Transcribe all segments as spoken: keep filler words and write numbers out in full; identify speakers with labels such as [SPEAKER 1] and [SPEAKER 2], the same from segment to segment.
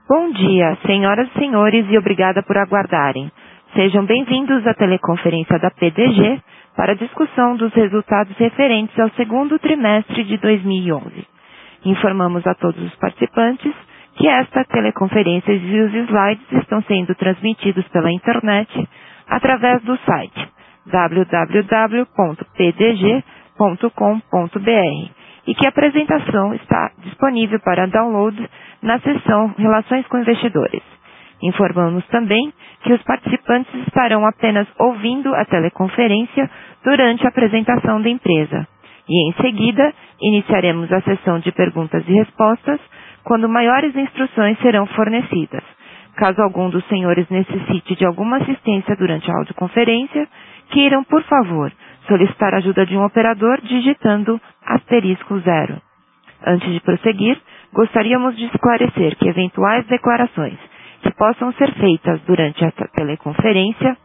[SPEAKER 1] Bom dia, senhoras e senhores, e obrigada por aguardarem. Sejam bem-vindos à teleconferência da P D G para a discussão dos resultados referentes ao segundo trimestre de dois mil e onze. Informamos a todos os participantes que esta teleconferência e os slides estão sendo transmitidos pela internet através do site w w w ponto p d g ponto com ponto b r e que a apresentação está disponível para download na seção Relações com Investidores. Informamos também que os participantes estarão apenas ouvindo a teleconferência durante a apresentação da empresa. E, em seguida, iniciaremos a sessão de perguntas e respostas, quando maiores instruções serão fornecidas. Caso algum dos senhores necessite de alguma assistência durante a audioconferência, queiram, por favor, solicitar a ajuda de um operador digitando asterisco zero. Antes de prosseguir, gostaríamos de esclarecer que eventuais declarações que possam ser feitas durante esta teleconferência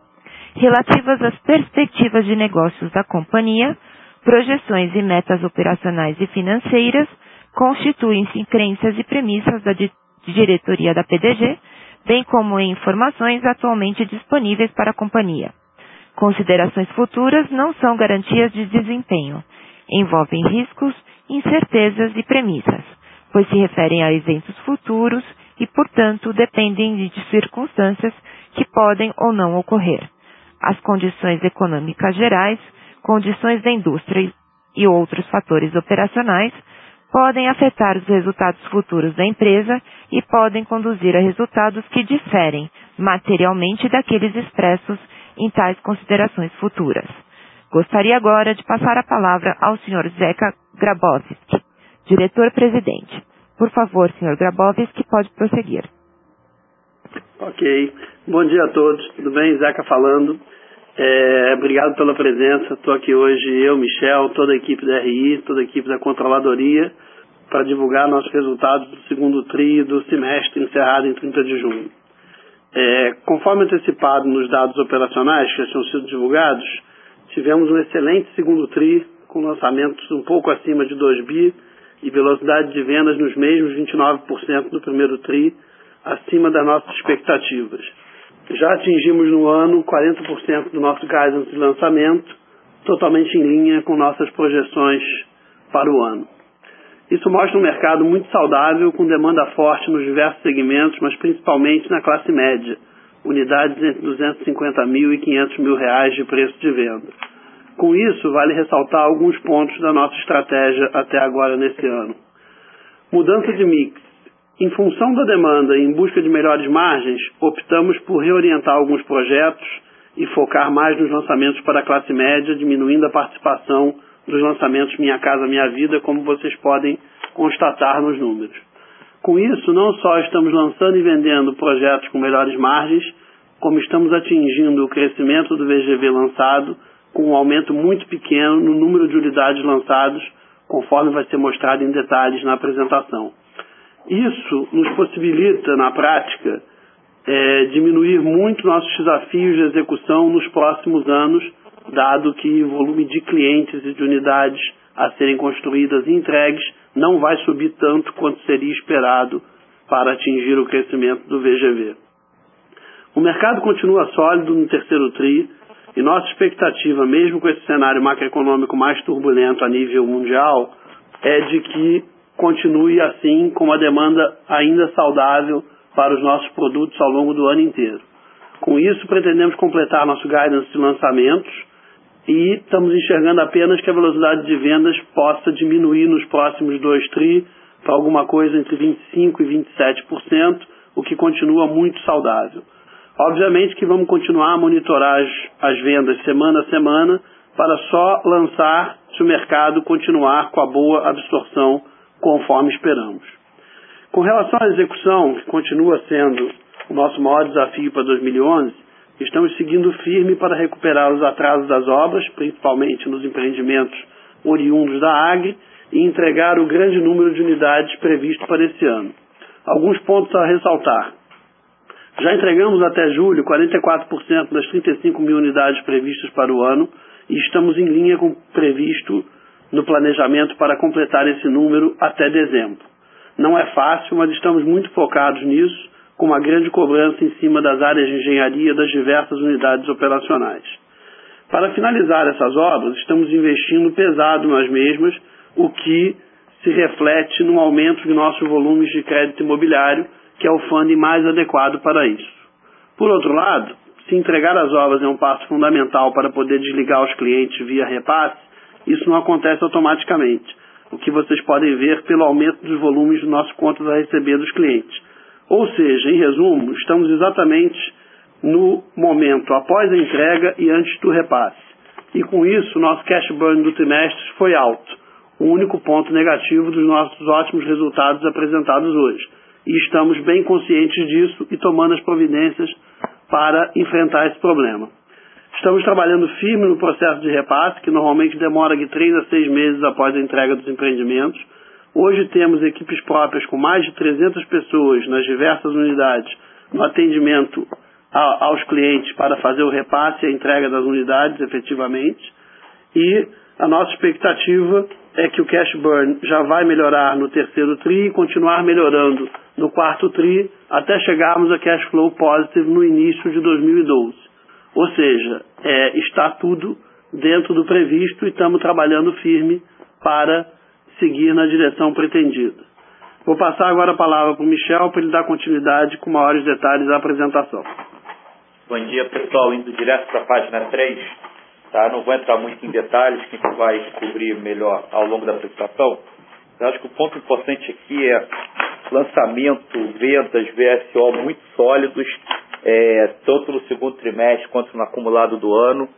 [SPEAKER 1] relativas às perspectivas de negócios da companhia, projeções e metas operacionais e financeiras constituem-se em crenças e premissas da di- diretoria da P D G, bem como em informações atualmente disponíveis para a companhia. Considerações futuras não são garantias de desempenho, envolvem riscos, incertezas e premissas, pois se referem a eventos futuros e, portanto, dependem de circunstâncias que podem ou não ocorrer. As condições econômicas gerais, condições da indústria e outros fatores operacionais podem afetar os resultados futuros da empresa e podem conduzir a resultados que diferem materialmente daqueles expressos em tais considerações futuras. Gostaria agora de passar a palavra ao senhor Zeca Grabowski, diretor-presidente. Por favor, senhor Grabowski, pode prosseguir.
[SPEAKER 2] Ok. Bom dia a todos. Tudo bem? Zeca falando. É, obrigado pela presença. Estou aqui hoje, eu, Michel, toda a equipe da R I, toda a equipe da Controladoria, para divulgar nossos resultados do segundo tri do semestre encerrado em trinta de junho. É, conforme antecipado nos dados operacionais que já tinham sido divulgados, tivemos um excelente segundo tri, com lançamentos um pouco acima de dois bi e velocidade de vendas nos mesmos vinte e nove por cento do primeiro tri, acima das nossas expectativas. Já atingimos no ano quarenta por cento do nosso guidance de lançamento, totalmente em linha com nossas projeções para o ano. Isso mostra um mercado muito saudável, com demanda forte nos diversos segmentos, mas principalmente na classe média, unidades entre duzentos e cinquenta mil e quinhentos mil reais de preço de venda. Com isso, vale ressaltar alguns pontos da nossa estratégia até agora nesse ano. Mudança de mix. Em função da demanda e em busca de melhores margens, optamos por reorientar alguns projetos e focar mais nos lançamentos para a classe média, diminuindo a participação dos lançamentos Minha Casa Minha Vida, como vocês podem constatar nos números. Com isso, não só estamos lançando e vendendo projetos com melhores margens, como estamos atingindo o crescimento do V G V lançado, com um aumento muito pequeno no número de unidades lançadas, conforme vai ser mostrado em detalhes na apresentação. Isso nos possibilita, na prática, é, diminuir muito nossos desafios de execução nos próximos anos, dado que o volume de clientes e de unidades a serem construídas e entregues não vai subir tanto quanto seria esperado para atingir o crescimento do V G V. O mercado continua sólido no terceiro tri e nossa expectativa, mesmo com esse cenário macroeconômico mais turbulento a nível mundial, é de que continue assim, com uma demanda ainda saudável para os nossos produtos ao longo do ano inteiro. Com isso, pretendemos completar nosso guidance de lançamentos e estamos enxergando apenas que a velocidade de vendas possa diminuir nos próximos dois tri para alguma coisa entre vinte e cinco por cento e vinte e sete por cento, o que continua muito saudável. Obviamente que vamos continuar a monitorar as, as vendas semana a semana para só lançar se o mercado continuar com a boa absorção conforme esperamos. Com relação à execução, que continua sendo o nosso maior desafio para dois mil e onze, estamos seguindo firme para recuperar os atrasos das obras, principalmente nos empreendimentos oriundos da Agri, e entregar o grande número de unidades previsto para esse ano. Alguns pontos a ressaltar. Já entregamos até julho quarenta e quatro por cento das trinta e cinco mil unidades previstas para o ano e estamos em linha com o previsto no planejamento para completar esse número até dezembro. Não é fácil, mas estamos muito focados nisso, com uma grande cobrança em cima das áreas de engenharia das diversas unidades operacionais. Para finalizar essas obras, estamos investindo pesado nas mesmas, o que se reflete no aumento de nossos volumes de crédito imobiliário, que é o funding mais adequado para isso. Por outro lado, se entregar as obras é um passo fundamental para poder desligar os clientes via repasse, isso não acontece automaticamente, o que vocês podem ver pelo aumento dos volumes dos nossos contas a receber dos clientes. Ou seja, em resumo, estamos exatamente no momento após a entrega e antes do repasse. E com isso, nosso cash burn do trimestre foi alto, o único ponto negativo dos nossos ótimos resultados apresentados hoje. E estamos bem conscientes disso e tomando as providências para enfrentar esse problema. Estamos trabalhando firme no processo de repasse, que normalmente demora de três a seis meses após a entrega dos empreendimentos. Hoje temos equipes próprias com mais de trezentas pessoas nas diversas unidades no atendimento a, aos clientes para fazer o repasse e a entrega das unidades efetivamente. E a nossa expectativa é que o cash burn já vai melhorar no terceiro tri e continuar melhorando no quarto tri até chegarmos a cash flow positive no início de dois mil e doze. Ou seja, é, está tudo dentro do previsto e estamos trabalhando firme para seguir na direção pretendida. Vou passar agora a palavra para o Michel para ele dar continuidade com maiores detalhes à apresentação.
[SPEAKER 3] Bom dia, pessoal. Indo direto para a página três, tá? Não vou entrar muito em detalhes, que a gente vai descobrir melhor ao longo da apresentação. Eu acho que o ponto importante aqui é lançamento, vendas, V S O muito sólidos, é, tanto no segundo trimestre quanto no acumulado do ano.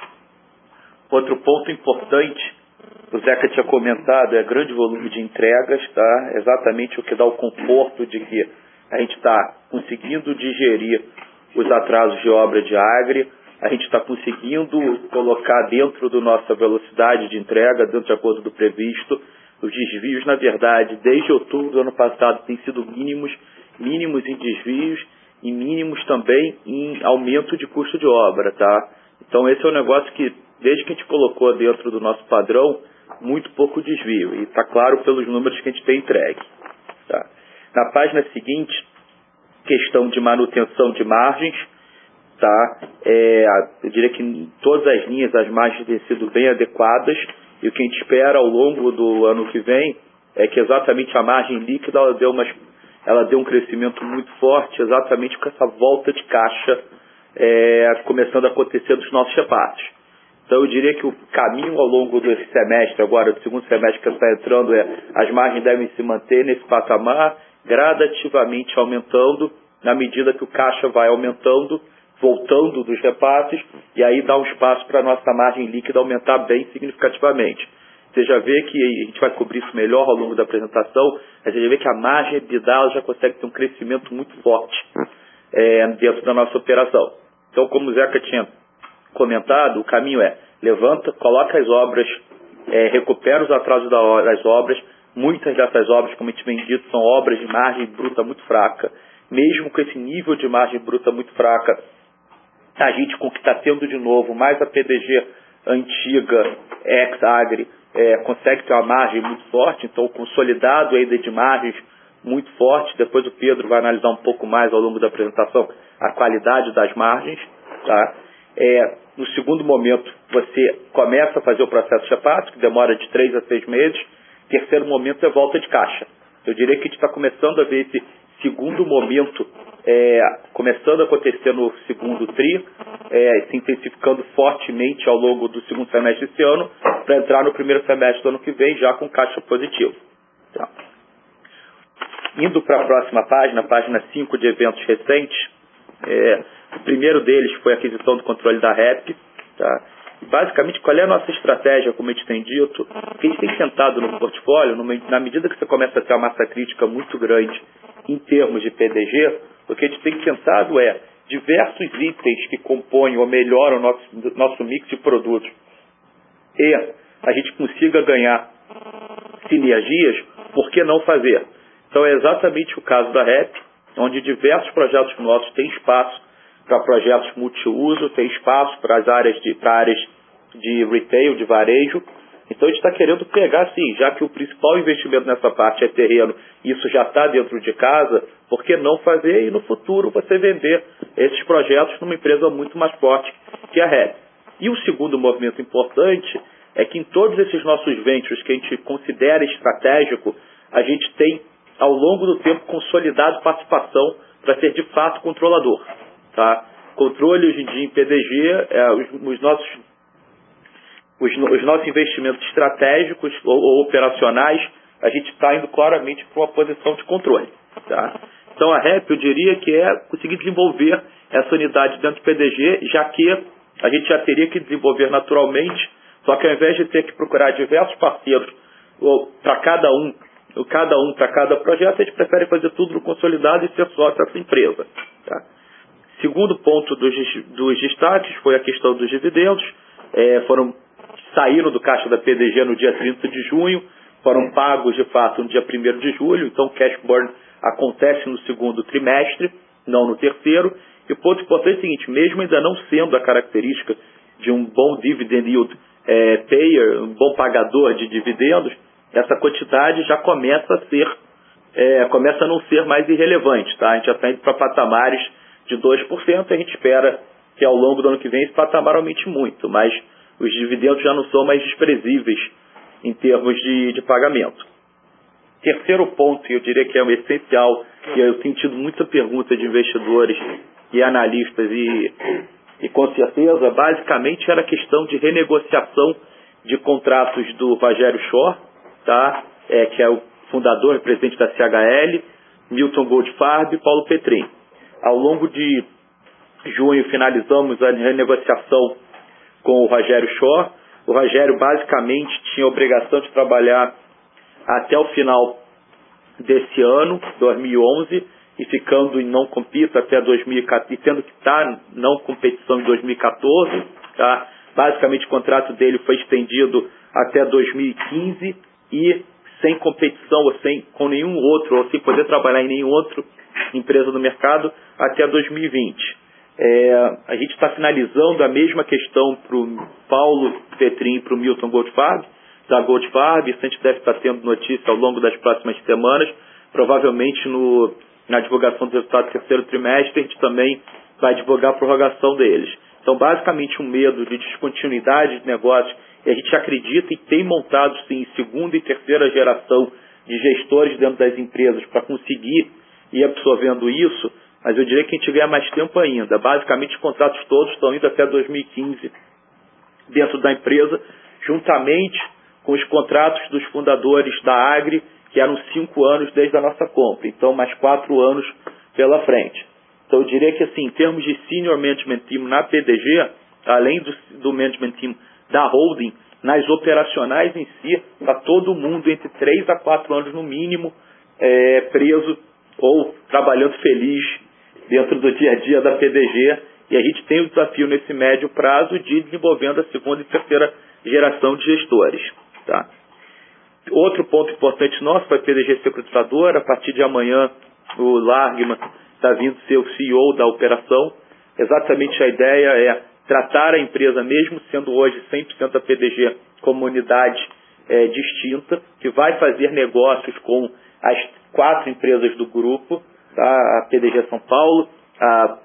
[SPEAKER 3] Outro ponto importante, o Zeca tinha comentado, é grande volume de entregas, tá? Exatamente o que dá o conforto de que a gente está conseguindo digerir os atrasos de obra de Agri, a gente está conseguindo colocar dentro da nossa velocidade de entrega, dentro de acordo do previsto. Os desvios, na verdade, desde outubro do ano passado, têm sido mínimos, mínimos em desvios e mínimos também em aumento de custo de obra, tá? Então esse é um negócio que, desde que a gente colocou dentro do nosso padrão, muito pouco desvio. E está claro pelos números que a gente tem entregue. Tá? Na página seguinte, questão de manutenção de margens. Tá? É, eu diria que em todas as linhas as margens têm sido bem adequadas. E o que a gente espera ao longo do ano que vem é que exatamente a margem líquida ela deu, umas, ela deu um crescimento muito forte, exatamente com essa volta de caixa é, começando a acontecer dos nossos repasses. Então eu diria que o caminho ao longo desse semestre, agora do segundo semestre que está entrando, é as margens devem se manter nesse patamar, gradativamente aumentando, na medida que o caixa vai aumentando, voltando dos repasses, e aí dá um espaço para a nossa margem líquida aumentar bem significativamente. Você já vê que, a gente vai cobrir isso melhor ao longo da apresentação, mas você já vê que a margem de dados já consegue ter um crescimento muito forte é, dentro da nossa operação. Então, como o Zeca tinha comentado, o caminho é, levanta, coloca as obras, é, recupera os atrasos das obras. Muitas dessas obras, como a gente vem dito, são obras de margem bruta muito fraca. Mesmo com esse nível de margem bruta muito fraca, a gente, com o que está tendo de novo, mais a P D G antiga, ex-agri, é, consegue ter uma margem muito forte. Então, consolidado ainda de margens muito forte. Depois o Pedro vai analisar um pouco mais ao longo da apresentação a qualidade das margens. Tá? É, no segundo momento, você começa a fazer o processo de repasse, que demora de três a seis meses. Terceiro momento é volta de caixa. Eu diria que a gente está começando a ver esse segundo momento é, começando a acontecer no segundo tri, é, se intensificando fortemente ao longo do segundo semestre desse ano, para entrar no primeiro semestre do ano que vem já com caixa positivo. Tá. Indo para a próxima página, página cinco de eventos recentes, é, o primeiro deles foi a aquisição do controle da R E P. Tá? Basicamente, qual é a nossa estratégia, como a gente tem dito? O que a gente tem tentado no portfólio, numa, na medida que você começa a ter uma massa crítica muito grande em termos de P D G, o que a gente tem tentado é diversos itens que compõem ou melhoram o nosso, nosso mix de produtos e a gente consiga ganhar sinergias, por que não fazer? Então é exatamente o caso da R E P, onde diversos projetos nossos têm espaço para projetos multiuso, tem espaço para as áreas de, para áreas de retail, de varejo. Então a gente está querendo pegar, assim, já que o principal investimento nessa parte é terreno, isso já está dentro de casa, por que não fazer e no futuro você vender esses projetos numa empresa muito mais forte que a R E P? E o segundo movimento importante é que em todos esses nossos ventures que a gente considera estratégico, a gente tem, ao longo do tempo, consolidado participação para ser de fato controlador. Tá? Controle hoje em dia em P D G, é, os, os nossos Os, os nossos investimentos estratégicos ou, ou operacionais, a gente está indo claramente para uma posição de controle. Tá? Então a R E P, eu diria que é conseguir desenvolver essa unidade dentro do P D G, já que a gente já teria que desenvolver naturalmente, só que ao invés de ter que procurar diversos parceiros para cada um, cada um para cada projeto, a gente prefere fazer tudo no consolidado e ser sócio dessa empresa. Tá? Segundo ponto dos, dos destaques foi a questão dos dividendos. É, foram saíram do caixa da P D G no dia trinta de junho, foram pagos de fato no dia primeiro de julho, então o cash burn acontece no segundo trimestre, não no terceiro. E o ponto importante é o seguinte, mesmo ainda não sendo a característica de um bom dividend yield é, payer, um bom pagador de dividendos, essa quantidade já começa a ser, é, começa a não ser mais irrelevante. Tá? A gente já está indo para patamares de dois por cento e a gente espera que ao longo do ano que vem esse patamar aumente muito, mas os dividendos já não são mais desprezíveis em termos de, de pagamento. Terceiro ponto, e eu diria que é o essencial, e eu tenho tido muita pergunta de investidores e analistas, e, e com certeza, basicamente, era a questão de renegociação de contratos do Rogério Schorr, tá? é, que é o fundador e presidente da C H L, Milton Goldfarb e Paulo Petrin. Ao longo de junho, finalizamos a renegociação com o Rogério Schorr. O Rogério basicamente tinha a obrigação de trabalhar até o final desse ano, dois mil e onze, e ficando em não compete até dois mil e quatorze, e tendo que estar não competição em dois mil e quatorze. Tá? Basicamente o contrato dele foi estendido até dois mil e quinze e sem competição ou sem com nenhum outro, ou sem poder trabalhar em nenhum outro empresa no mercado até dois mil e vinte. É, a gente está finalizando a mesma questão para o Paulo Petrin e para o Milton Goldfarb, da Goldfarb. Isso a gente deve estar tendo notícia ao longo das próximas semanas. Provavelmente no, na divulgação dos resultados do terceiro trimestre, a gente também vai divulgar a prorrogação deles. Então, basicamente, um medo de descontinuidade de negócios, e a gente acredita e tem montado, sim, segunda e terceira geração de gestores dentro das empresas para conseguir ir absorvendo isso, mas eu diria que a gente ganha mais tempo ainda. Basicamente, os contratos todos estão indo até dois mil e quinze dentro da empresa, juntamente com os contratos dos fundadores da Agri, que eram cinco anos desde a nossa compra. Então, mais quatro anos pela frente. Então, eu diria que, assim, em termos de Senior Management Team na P D G, além do, do Management Team da Holding, nas operacionais em si, está todo mundo entre três a quatro anos no mínimo é, preso ou trabalhando feliz dentro do dia a dia da P D G, e a gente tem o desafio nesse médio prazo de ir desenvolvendo a segunda e terceira geração de gestores. Tá? Outro ponto importante nosso para a P D G securitizadora, a partir de amanhã o Largman está vindo ser o C E O da operação. Exatamente a ideia é tratar a empresa, mesmo sendo hoje cem por cento da P D G, como unidade é, distinta, que vai fazer negócios com as quatro empresas do grupo, tá? A P D G São Paulo, a,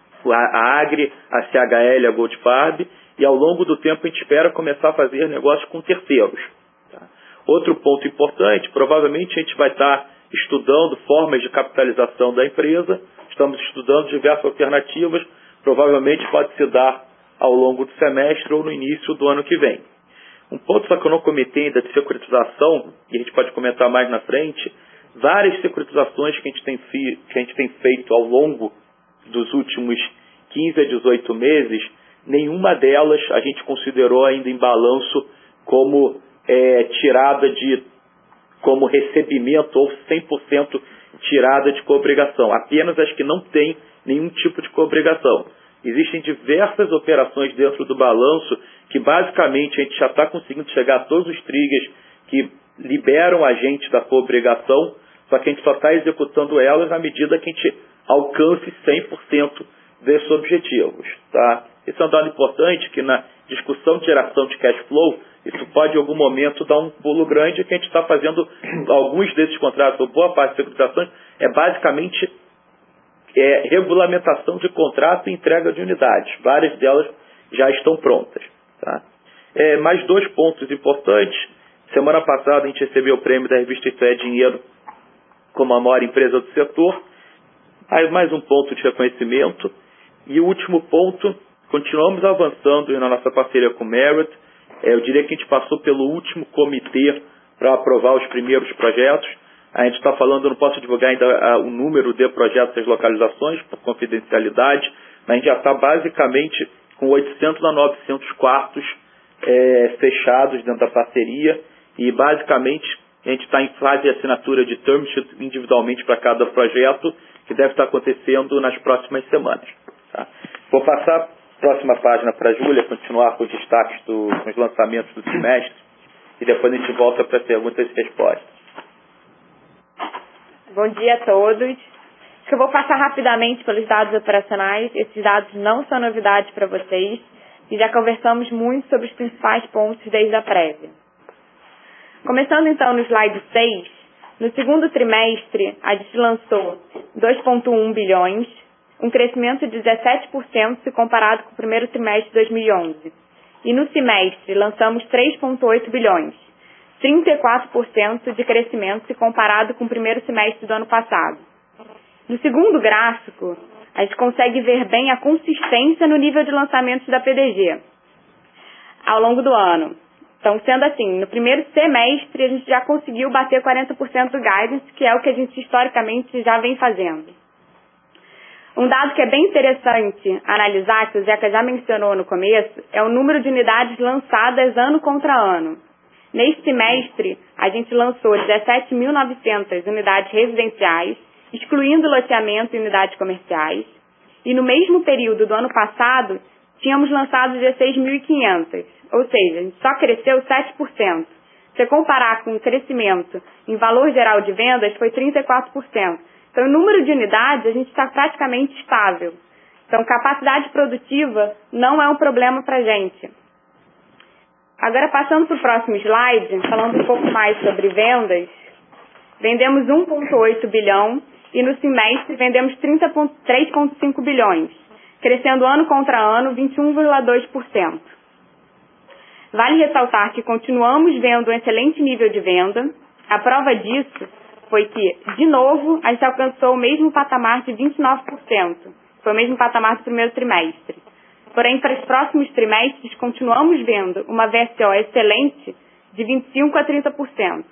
[SPEAKER 3] a Agri, a C H L, a Goldfarb, e ao longo do tempo a gente espera começar a fazer negócios com terceiros. Tá? Outro ponto importante, provavelmente a gente vai estar estudando formas de capitalização da empresa, estamos estudando diversas alternativas, provavelmente pode se dar ao longo do semestre ou no início do ano que vem. Um ponto só que eu não comentei ainda de securitização, e a gente pode comentar mais na frente, várias securitizações que a gente tem, fi, que a gente tem feito ao longo dos últimos quinze a dezoito meses, nenhuma delas a gente considerou ainda em balanço como é, tirada de, como recebimento ou cem por cento tirada de coobrigação. Apenas as que não têm nenhum tipo de coobrigação. Existem diversas operações dentro do balanço que basicamente a gente já está conseguindo chegar a todos os triggers que liberam a gente da coobrigação, só que a gente só está executando elas na medida que a gente alcance cem por cento desses objetivos. Tá? Esse é um dado importante que na discussão de geração de cash flow, Isso pode, em algum momento, dar um pulo grande, que a gente está fazendo alguns desses contratos, ou boa parte das securitizações, é basicamente é, regulamentação de contrato e entrega de unidades. Várias delas já estão prontas. Tá? É, mais dois pontos importantes. Semana passada a gente recebeu o prêmio da revista Isso é Dinheiro como a maior empresa do setor. Aí mais um ponto de reconhecimento. E o último ponto, continuamos avançando na nossa parceria com o Merit. É, eu diria que a gente passou pelo último comitê para aprovar os primeiros projetos. A gente está falando, eu não posso divulgar ainda o número de projetos e as localizações, por confidencialidade, mas a gente já está basicamente com oitocentos a novecentos quartos é, fechados dentro da parceria e basicamente a gente está em fase de assinatura de term sheet individualmente para cada projeto, que deve estar acontecendo nas próximas semanas. Tá? Vou passar a próxima página para a Júlia, continuar com os destaques do, com os lançamentos do trimestre, e depois a gente volta para perguntas e respostas.
[SPEAKER 4] Bom dia a todos. Eu vou passar rapidamente pelos dados operacionais. Esses dados não são novidades para vocês e já conversamos muito sobre os principais pontos desde a prévia. Começando então no slide seis, no segundo trimestre a gente lançou dois vírgula um bilhões, um crescimento de dezessete por cento se comparado com o primeiro trimestre de dois mil e onze. E no semestre lançamos três vírgula oito bilhões, trinta e quatro por cento de crescimento se comparado com o primeiro semestre do ano passado. No segundo gráfico, a gente consegue ver bem a consistência no nível de lançamentos da P D G ao longo do ano. Então, sendo assim, no primeiro semestre a gente já conseguiu bater quarenta por cento do guidance, que é o que a gente historicamente já vem fazendo. Um dado que é bem interessante analisar, que o Zeca já mencionou no começo, é o número de unidades lançadas ano contra ano. Neste semestre, a gente lançou dezessete mil e novecentas unidades residenciais, excluindo loteamento e unidades comerciais. E no mesmo período do ano passado, tínhamos lançado dezesseis mil e quinhentas, ou seja, a gente só cresceu sete por cento. Se você comparar com o crescimento em valor geral de vendas, foi trinta e quatro por cento. Então, em número de unidades, a gente está praticamente estável. Então, capacidade produtiva não é um problema para a gente. Agora, passando para o próximo slide, falando um pouco mais sobre vendas, vendemos um vírgula oito bilhão e no semestre vendemos três vírgula cinco bilhões, crescendo ano contra ano vinte e um vírgula dois por cento. Vale ressaltar que continuamos vendo um excelente nível de venda. A prova disso foi que, de novo, a gente alcançou o mesmo patamar de vinte e nove por cento. Foi o mesmo patamar do primeiro trimestre. Porém, para os próximos trimestres, continuamos vendo uma V S O excelente de vinte e cinco por cento a trinta por cento.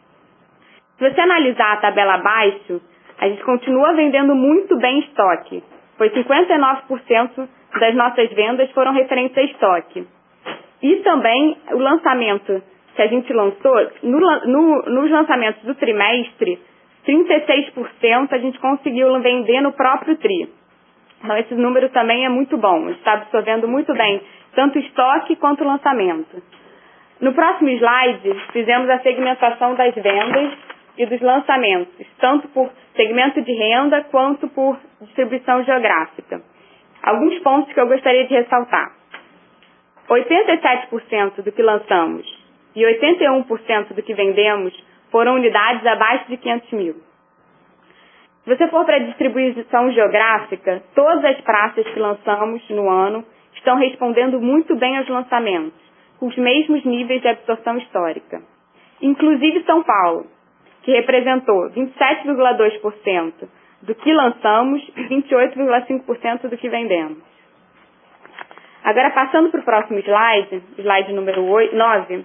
[SPEAKER 4] Se você analisar a tabela abaixo, a gente continua vendendo muito bem estoque, pois cinquenta e nove por cento das nossas vendas foram referentes a estoque. E também o lançamento que a gente lançou, no, no, nos lançamentos do trimestre, trinta e seis por cento a gente conseguiu vender no próprio tri. Então esse número também é muito bom, está absorvendo muito bem tanto o estoque quanto o lançamento. No próximo slide, fizemos a segmentação das vendas e dos lançamentos, tanto por segmento de renda quanto por distribuição geográfica. Alguns pontos que eu gostaria de ressaltar. oitenta e sete por cento do que lançamos e oitenta e um por cento do que vendemos foram unidades abaixo de quinhentos mil. Se você for para a distribuição geográfica, todas as praças que lançamos no ano estão respondendo muito bem aos lançamentos, com os mesmos níveis de absorção histórica. Inclusive São Paulo, que representou vinte e sete vírgula dois por cento do que lançamos e vinte e oito vírgula cinco por cento do que vendemos. Agora, passando para o próximo slide, slide número nove,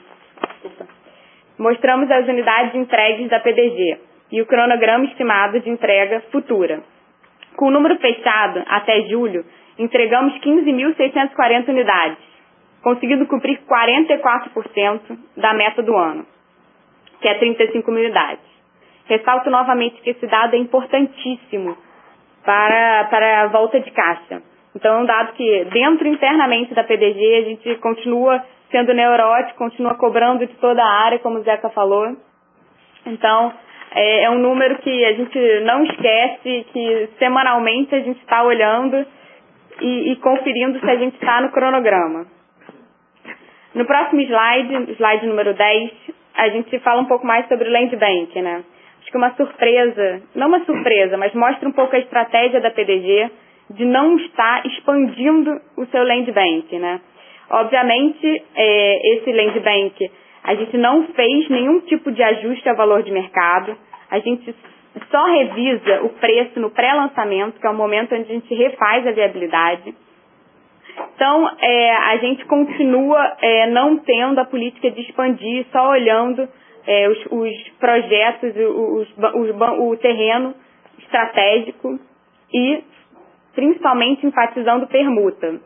[SPEAKER 4] mostramos as unidades entregues da P D G e o cronograma estimado de entrega futura. Com o número fechado até julho, entregamos quinze mil seiscentas e quarenta unidades, conseguindo cumprir quarenta e quatro por cento da meta do ano, que é trinta e cinco mil unidades. Ressalto novamente que esse dado é importantíssimo para, para a volta de caixa. Então, é um dado que, dentro internamente da P D G, a gente continua sendo neurótico, continua cobrando de toda a área, como o Zeca falou. Então, é, é um número que a gente não esquece, que semanalmente a gente está olhando e, e conferindo se a gente está no cronograma. No próximo slide, slide número dez, a gente fala um pouco mais sobre o Land Bank, né? Acho que uma surpresa, não uma surpresa, mas mostra um pouco a estratégia da P D G de não estar expandindo o seu Land Bank, né? Obviamente, é, esse Land Bank, a gente não fez nenhum tipo de ajuste ao valor de mercado, a gente só revisa o preço no pré-lançamento, que é o momento onde a gente refaz a viabilidade. Então, é, a gente continua é, não tendo a política de expandir, só olhando é, os, os projetos, os, os, o terreno estratégico e principalmente enfatizando permuta.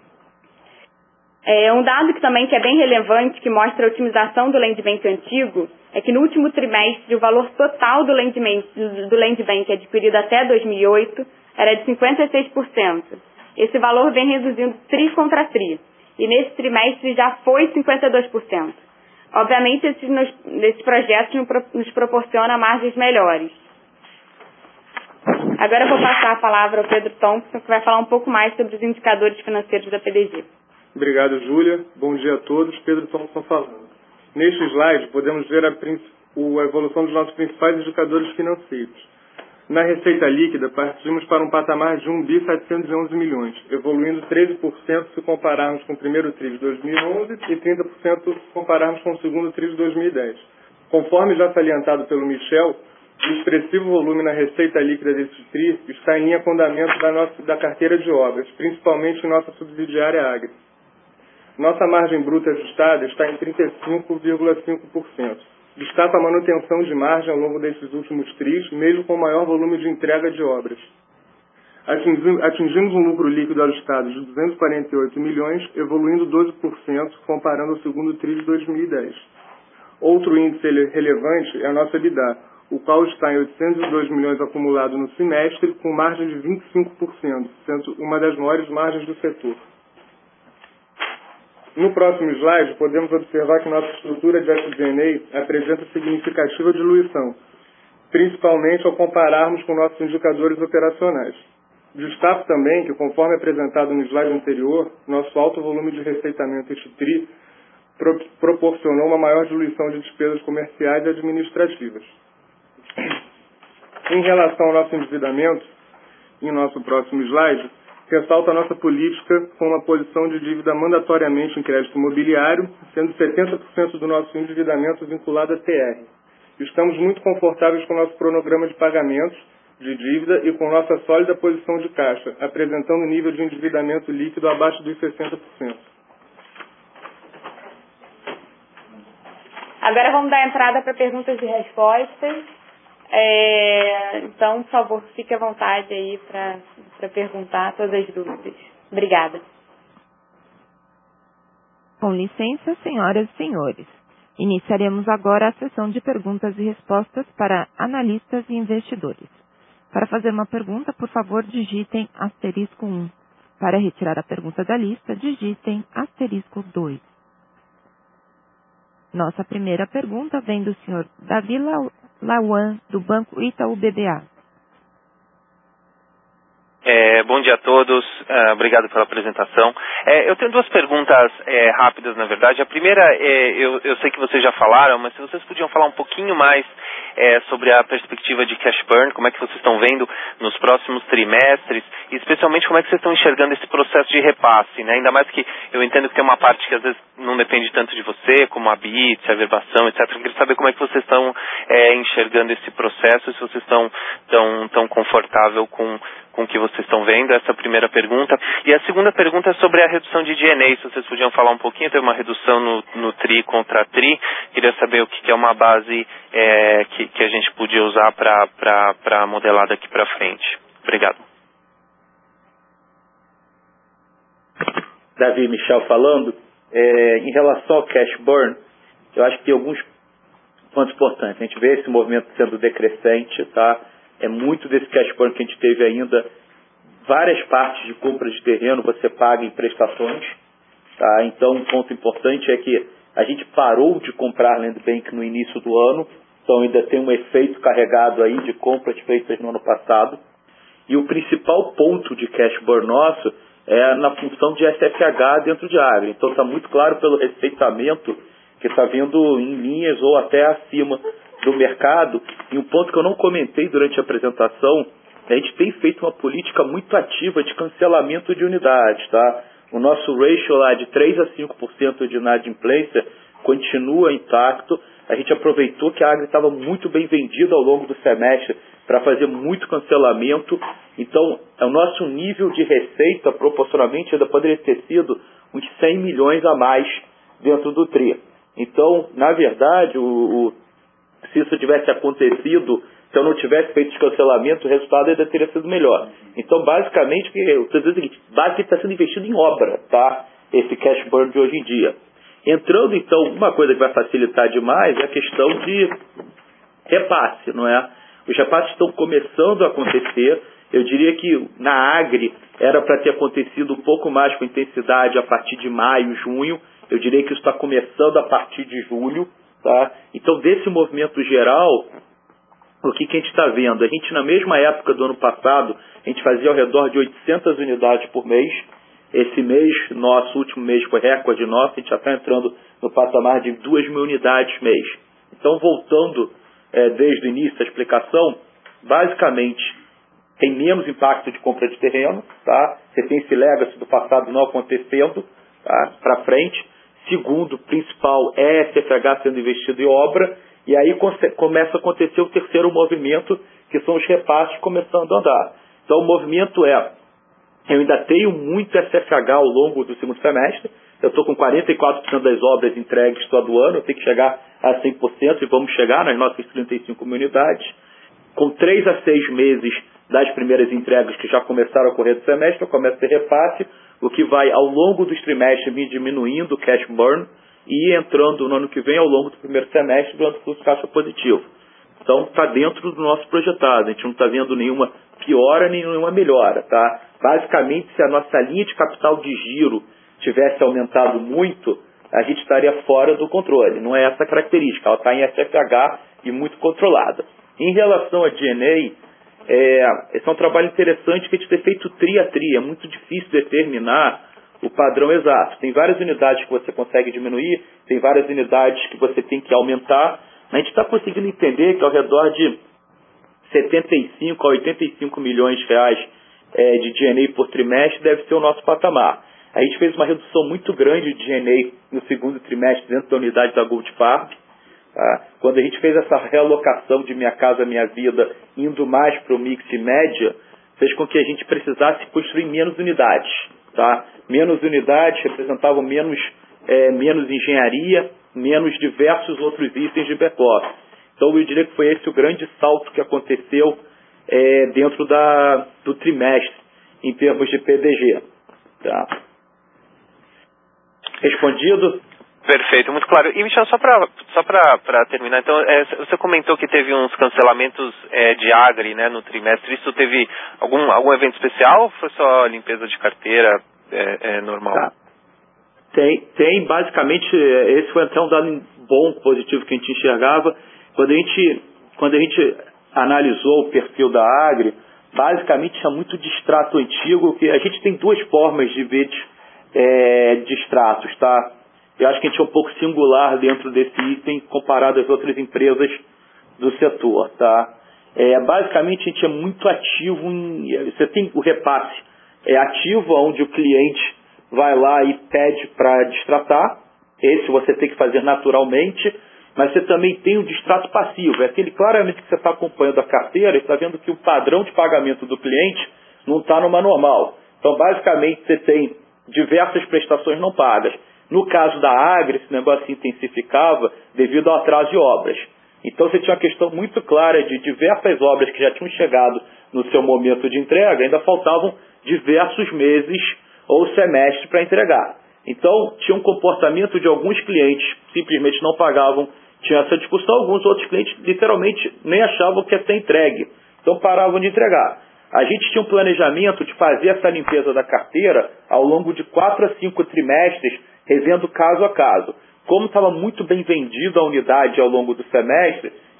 [SPEAKER 4] É, um dado que também que é bem relevante, que mostra a otimização do Land Bank antigo, é que no último trimestre o valor total do Land Bank, do Land Bank adquirido até dois mil e oito era de cinquenta e seis por cento. Esse valor vem reduzindo tri contra tri. E nesse trimestre já foi cinquenta e dois por cento. Obviamente, esses, nos, esses projetos nos proporcionam margens melhores. Agora eu vou passar a palavra ao Pedro Thompson, que vai falar um pouco mais sobre os indicadores financeiros da P D G.
[SPEAKER 5] Obrigado, Júlia. Bom dia a todos. Pedro Thompson falando. Neste slide, podemos ver a, a evolução dos nossos principais indicadores financeiros. Na receita líquida, partimos para um patamar de um bilhão setecentos e onze milhões, evoluindo treze por cento se compararmos com o primeiro tri de dois mil e onze e trinta por cento se compararmos com o segundo tri de dois mil e dez. Conforme já salientado pelo Michel, o expressivo volume na receita líquida desse tri está em linha com o andamento da, nossa, da carteira de obras, principalmente em nossa subsidiária Agri. Nossa margem bruta ajustada está em trinta e cinco vírgula cinco por cento. Destaca a manutenção de margem ao longo desses últimos tris, mesmo com maior volume de entrega de obras. Atingimos um lucro líquido ajustado de duzentos e quarenta e oito milhões, evoluindo doze por cento comparando ao segundo tri de dois mil e dez. Outro índice relevante é a nossa EBITDA, o qual está em oitocentos e dois milhões acumulado no semestre, com margem de vinte e cinco por cento, sendo uma das maiores margens do setor. No próximo slide, podemos observar que nossa estrutura de S G and A apresenta significativa diluição, principalmente ao compararmos com nossos indicadores operacionais. Destaco também que, conforme apresentado no slide anterior, nosso alto volume de receitamento este tri pro proporcionou uma maior diluição de despesas comerciais e administrativas. Em relação ao nosso endividamento, em nosso próximo slide, ressalta a nossa política com uma posição de dívida mandatoriamente em crédito imobiliário, sendo setenta por cento do nosso endividamento vinculado a T R. Estamos muito confortáveis com o nosso cronograma de pagamentos de dívida e com nossa sólida posição de caixa, apresentando nível de endividamento líquido abaixo dos sessenta por cento.
[SPEAKER 4] Agora vamos dar entrada para perguntas e respostas. É, então, por favor, fique à vontade aí para perguntar todas as dúvidas. Obrigada.
[SPEAKER 1] Com licença, senhoras e senhores. Iniciaremos agora a sessão de perguntas e respostas para analistas e investidores. Para fazer uma pergunta, por favor, digitem asterisco um. Para retirar a pergunta da lista, digitem asterisco dois. Nossa primeira pergunta vem do senhor Davi Lauan, do Banco Itaú B B A.
[SPEAKER 6] É, bom dia a todos, uh, obrigado pela apresentação. É, eu tenho duas perguntas é, rápidas, na verdade. A primeira, é, eu, eu sei que vocês já falaram, mas se vocês podiam falar um pouquinho mais é, sobre a perspectiva de cash burn, como é que vocês estão vendo nos próximos trimestres, e especialmente como é que vocês estão enxergando esse processo de repasse, né? Ainda mais que eu entendo que tem uma parte que às vezes não depende tanto de você, como a B I T, a verbação, etcétera. Eu queria saber como é que vocês estão é, enxergando esse processo, e se vocês estão tão, tão confortável com com o que vocês estão vendo, essa é a primeira pergunta. E a segunda pergunta é sobre a redução de G and A, se vocês podiam falar um pouquinho, teve uma redução no, no TRI contra TRI, queria saber o que, que é uma base é, que, que a gente podia usar para modelar daqui para frente. Obrigado.
[SPEAKER 3] Davi, Michel falando, é, em relação ao cash burn, eu acho que tem alguns pontos importantes. A gente vê esse movimento sendo decrescente, tá? É muito desse cash burn que a gente teve ainda. Várias partes de compra de terreno você paga em prestações. Tá? Então, um ponto importante é que a gente parou de comprar land bank no início do ano. Então, ainda tem um efeito carregado aí de compras feitas no ano passado. E o principal ponto de cash burn nosso é, na função de S F H dentro de agro. Então está muito claro pelo receitamento que está vindo em linhas ou até acima do mercado. E um ponto que eu não comentei durante a apresentação, a gente tem feito uma política muito ativa de cancelamento de unidades, tá? O nosso ratio lá de três a cinco por cento de inadimplência continua intacto. A gente aproveitou que a agro estava muito bem vendida ao longo do semestre para fazer muito cancelamento. Então, o nosso nível de receita, proporcionalmente, ainda poderia ter sido uns cem milhões a mais dentro do tri. Então, na verdade, o, o, se isso tivesse acontecido, se eu não tivesse feito esse cancelamento, o resultado ainda teria sido melhor. Então, basicamente, o que eu estou dizendo é o seguinte, basicamente está sendo investido em obra, tá? Esse cash burn de hoje em dia. Entrando, então, uma coisa que vai facilitar demais é a questão de repasse, não é? Os repasses estão começando a acontecer. Eu diria que na Agri era para ter acontecido um pouco mais com intensidade a partir de maio, junho. Eu diria que isso está começando a partir de julho, tá? Então, desse movimento geral, o que, que a gente está vendo? A gente, na mesma época do ano passado, a gente fazia ao redor de oitocentas unidades por mês. Esse mês, nosso último mês foi recorde nosso, a gente já está entrando no patamar de duas mil unidades mês. Então, voltando é, desde o início da explicação, basicamente, tem menos impacto de compra de terreno, tá? Você tem esse legacy do passado não acontecendo, tá? Para frente. Segundo, principal, é S F H sendo investido em obra. E aí começa a acontecer o terceiro movimento, que são os repasses começando a andar. Então, o movimento é, eu ainda tenho muito S F H ao longo do segundo semestre. Eu estou com quarenta e quatro por cento das obras entregues todo ano. Eu tenho que chegar a cem por cento e vamos chegar nas nossas trinta e cinco mil unidades. Com três a seis meses das primeiras entregas que já começaram a ocorrer do semestre, eu começo a ter repasse, o que vai ao longo dos trimestres me diminuindo o cash burn e entrando no ano que vem ao longo do primeiro semestre durante o fluxo de caixa positivo. Então está dentro do nosso projetado, a gente não está vendo nenhuma piora nem nenhuma melhora, tá? Basicamente, se a nossa linha de capital de giro tivesse aumentado muito, a gente estaria fora do controle. Não é essa a característica, ela está em S F H e muito controlada. Em relação a G N A, é, esse é um trabalho interessante que a gente tem feito tri a tri, é muito difícil determinar o padrão exato. Tem várias unidades que você consegue diminuir, tem várias unidades que você tem que aumentar. A gente está conseguindo entender que ao redor de setenta e cinco a oitenta e cinco milhões de reais é, de G N A por trimestre deve ser o nosso patamar. A gente fez uma redução muito grande de G N A no segundo trimestre dentro da unidade da Gold Farm. Tá? Quando a gente fez essa realocação de Minha Casa Minha Vida indo mais para o mix média, fez com que a gente precisasse construir menos unidades. Tá? Menos unidades representavam menos, é, menos engenharia, menos diversos outros itens de back-office. Então eu diria que foi esse o grande salto que aconteceu é, dentro da, do trimestre, em termos de P D G. Tá? Respondido?
[SPEAKER 6] Perfeito, muito claro. E, Michel, só para só para terminar, então, é, você comentou que teve uns cancelamentos é, de Agri, né, no trimestre. Isso teve algum, algum evento especial ou foi só limpeza de carteira é, é, normal?
[SPEAKER 3] Tá. Tem, tem, basicamente, esse foi até um dado bom, positivo que a gente enxergava. Quando a gente, quando a gente analisou o perfil da Agri, basicamente tinha muito distrato antigo, que a gente tem duas formas de ver é, distratos, tá? Eu acho que a gente é um pouco singular dentro desse item comparado às outras empresas do setor, tá? É, basicamente, a gente é muito ativo em... Você tem o repasse é ativo, onde o cliente vai lá e pede para distratar. Esse você tem que fazer naturalmente. Mas você também tem o distrato passivo. É aquele claramente que você está acompanhando a carteira e está vendo que o padrão de pagamento do cliente não está numa normal. Então, basicamente, você tem diversas prestações não pagas. No caso da Agri, esse negócio se intensificava devido ao atraso de obras. Então você tinha uma questão muito clara de diversas obras que já tinham chegado no seu momento de entrega, ainda faltavam diversos meses ou semestres para entregar. Então tinha um comportamento de alguns clientes que simplesmente não pagavam, tinha essa discussão, alguns outros clientes literalmente nem achavam que ia ser entregue, então paravam de entregar. A gente tinha um planejamento de fazer essa limpeza da carteira ao longo de quatro a cinco trimestres, revendo caso a caso. Como estava muito bem vendida a unidade ao longo do semestre,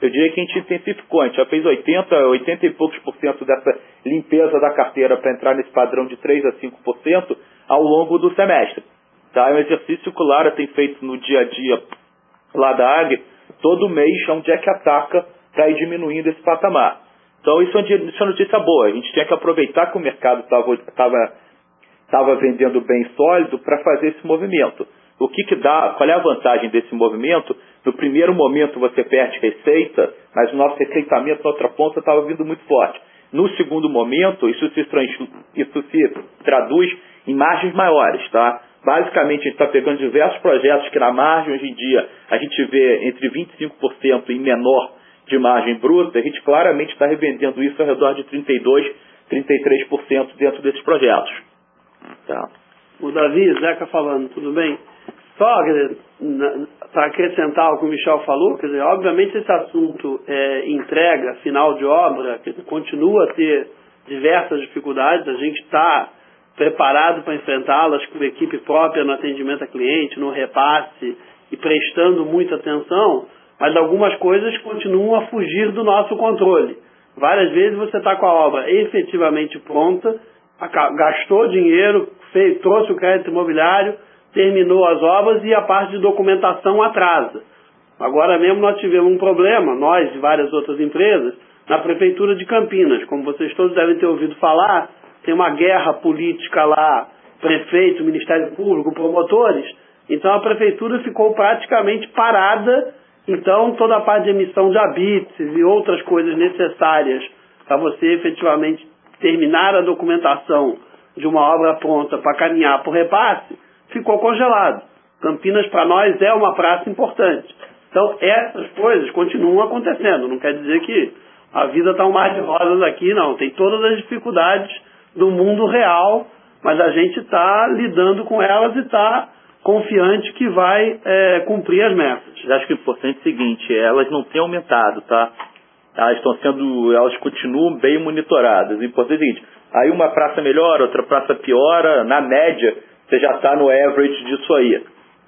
[SPEAKER 3] eu diria que a gente intensificou, a gente já fez oitenta, oitenta e poucos por cento dessa limpeza da carteira para entrar nesse padrão de três a cinco por cento ao longo do semestre. Tá? É um exercício que o Lara tem feito no dia a dia lá da A G, todo mês onde é que ataca para ir diminuindo esse patamar. Então isso é uma notícia boa, a gente tinha que aproveitar que o mercado estava estava vendendo bem sólido para fazer esse movimento. O que que dá, qual é a vantagem desse movimento? No primeiro momento você perde receita, mas o nosso receitamento na outra ponta estava vindo muito forte. No segundo momento, isso se, isso se traduz em margens maiores, tá? Basicamente, a gente está pegando diversos projetos que na margem, hoje em dia, a gente vê entre vinte e cinco por cento e menor de margem bruta, a gente claramente está revendendo isso ao redor de trinta e dois por cento, trinta e três por cento dentro desses projetos. Tá.
[SPEAKER 2] O Davi, Zeca falando, tudo bem? Só para acrescentar o que o Michel falou, quer dizer, obviamente esse assunto é, entrega, final de obra, quer dizer, continua a ter diversas dificuldades, a gente está preparado para enfrentá-las com equipe própria no atendimento a cliente, no repasse e prestando muita atenção, mas algumas coisas continuam a fugir do nosso controle. Várias vezes você está com a obra efetivamente pronta, gastou dinheiro, fez, trouxe o crédito imobiliário, terminou as obras e a parte de documentação atrasa. Agora mesmo nós tivemos um problema, nós e várias outras empresas, na Prefeitura de Campinas. Como vocês todos devem ter ouvido falar, tem uma guerra política lá, prefeito, Ministério Público, promotores. Então a Prefeitura ficou praticamente parada. Então toda a parte de emissão de habites e outras coisas necessárias para você efetivamente terminar a documentação de uma obra pronta para caminhar para o repasse, ficou congelado. Campinas, para nós, é uma praça importante. Então, essas coisas continuam acontecendo. Não quer dizer que a vida está um mar de rosas aqui, não. Tem todas as dificuldades do mundo real, mas a gente está lidando com elas e está confiante que vai é, cumprir as metas.
[SPEAKER 3] Eu acho que o importante é o seguinte, elas não têm aumentado, tá? Elas estão sendo, elas continuam bem monitoradas. O importante é o seguinte, aí uma praça melhora, outra praça piora, na média, você já está no average disso aí.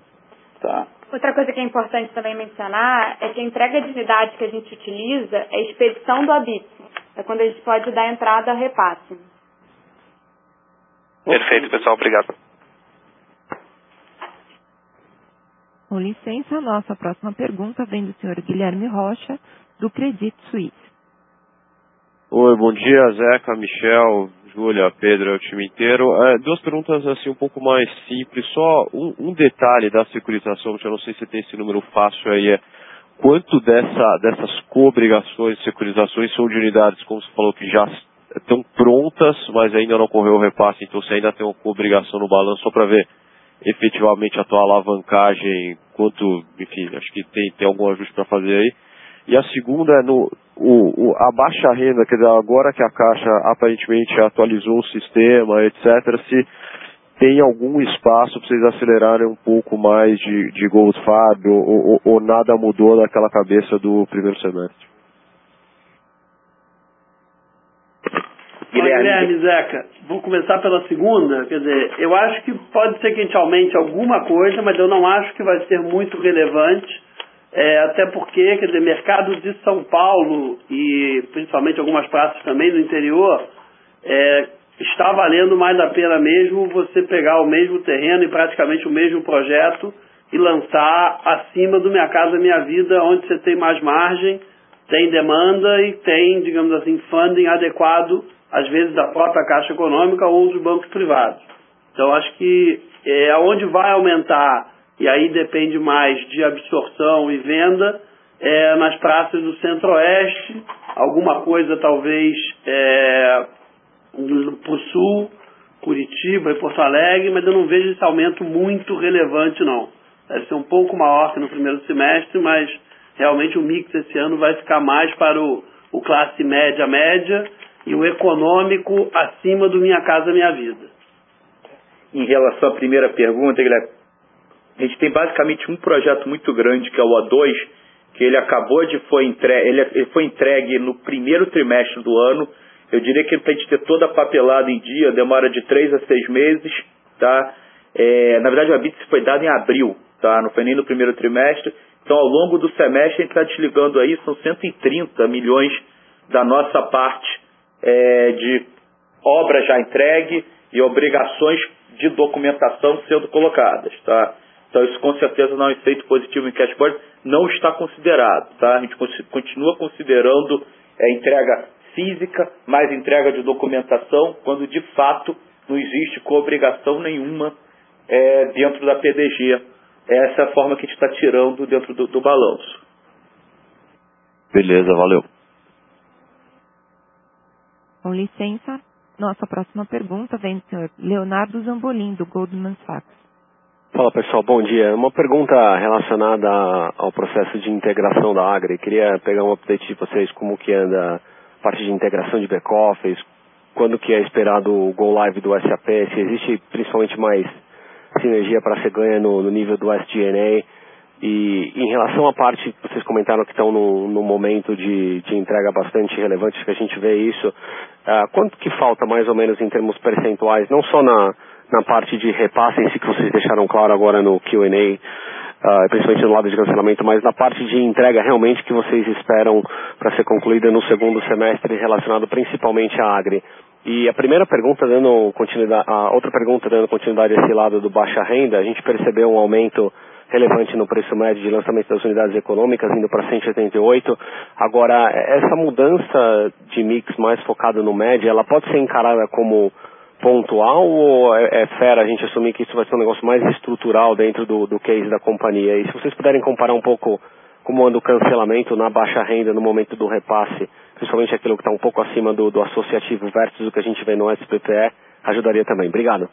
[SPEAKER 3] Tá.
[SPEAKER 4] Outra coisa que é importante também mencionar é que a entrega de unidades que a gente utiliza é a expedição do habite. É quando a gente pode dar entrada ao repasse.
[SPEAKER 6] Perfeito, pessoal. Obrigado.
[SPEAKER 1] Com licença, nossa próxima pergunta vem do senhor Guilherme Rocha, do Credit Suisse.
[SPEAKER 7] Oi, bom dia, Zeca, Michel, Júlia, Pedro, o time inteiro. É, duas perguntas assim um pouco mais simples, só um, um detalhe da securitização, que eu não sei se tem esse número fácil aí, é quanto dessa, dessas co-obrigações, securitizações são de unidades, como você falou, que já estão prontas, mas ainda não ocorreu o repasse, então você ainda tem uma co-obrigação no balanço, só para ver efetivamente a tua alavancagem, quanto, enfim, acho que tem, tem algum ajuste para fazer aí. E a segunda é no, o, o, a baixa renda, quer dizer, agora que a Caixa aparentemente atualizou o sistema, etcétera, se tem algum espaço para vocês acelerarem um pouco mais de, de Gold Fab ou, ou, ou nada mudou naquela cabeça do primeiro semestre?
[SPEAKER 2] Guilherme. Guilherme, Zeca, vou começar pela segunda. Quer dizer, eu acho que pode ser que a gente aumente alguma coisa, mas eu não acho que vai ser muito relevante. É, até porque, quer dizer, mercado de São Paulo e principalmente algumas praças também do interior, é, está valendo mais a pena mesmo você pegar o mesmo terreno e praticamente o mesmo projeto e lançar acima do Minha Casa Minha Vida, onde você tem mais margem, tem demanda e tem, digamos assim, funding adequado, às vezes da própria Caixa Econômica ou dos bancos privados. Então, acho que é onde vai aumentar, e aí depende mais de absorção e venda, é, nas praças do Centro-Oeste, alguma coisa talvez é, para o Sul, Curitiba e Porto Alegre, mas eu não vejo esse aumento muito relevante não. Deve ser um pouco maior que no primeiro semestre, mas realmente o mix esse ano vai ficar mais para o, o classe média média e o econômico acima do Minha Casa Minha Vida.
[SPEAKER 3] Em relação à primeira pergunta, Guilherme, a gente tem basicamente um projeto muito grande, que é o O dois, que ele acabou de foi entregue, ele, ele foi entregue no primeiro trimestre do ano. Eu diria que para a gente ter toda a papelada em dia, demora de três a seis meses, tá? É, na verdade, o habite foi dado em abril, tá? Não foi nem no primeiro trimestre. Então, ao longo do semestre, a gente está desligando aí, são cento e trinta milhões da nossa parte é, de obra já entregue e obrigações de documentação sendo colocadas, tá? Então, isso com certeza não é um efeito positivo em cash burn, não está considerado, tá? A gente continua considerando é, entrega física, mais entrega de documentação, quando de fato não existe coobrigação nenhuma é, dentro da P D G. Essa é a forma que a gente está tirando dentro do, do balanço.
[SPEAKER 7] Beleza, valeu.
[SPEAKER 1] Com licença, nossa próxima pergunta vem do senhor Leonardo Zambolin, do Goldman Sachs.
[SPEAKER 8] Fala pessoal, bom dia. Uma pergunta relacionada ao processo de integração da Agri. Queria pegar um update de vocês, como que anda a parte de integração de back-office, quando que é esperado o go live do S A P, se existe principalmente mais sinergia para ser ganha no, no nível do S G and A. E em relação à parte que vocês comentaram que estão no, no momento de, de entrega bastante relevante, que a gente vê isso, uh, quanto que falta mais ou menos em termos percentuais, não só na, na parte de repasse em si que vocês deixaram claro agora no Q and A, uh, principalmente no lado de cancelamento, mas na parte de entrega realmente que vocês esperam para ser concluída no segundo semestre relacionado principalmente à Agri. E a primeira pergunta, dando continuidade, a outra pergunta dando continuidade a esse lado do baixa renda, a gente percebeu um aumento relevante no preço médio de lançamento das unidades econômicas, indo para cento e oitenta e oito. Agora, essa mudança de mix mais focada no médio, ela pode ser encarada como pontual ou é, é fera a gente assumir que isso vai ser um negócio mais estrutural dentro do, do case da companhia? E se vocês puderem comparar um pouco como anda o cancelamento na baixa renda no momento do repasse, principalmente aquilo que está um pouco acima do, do associativo versus o que a gente vê no S P P E, ajudaria também. Obrigado.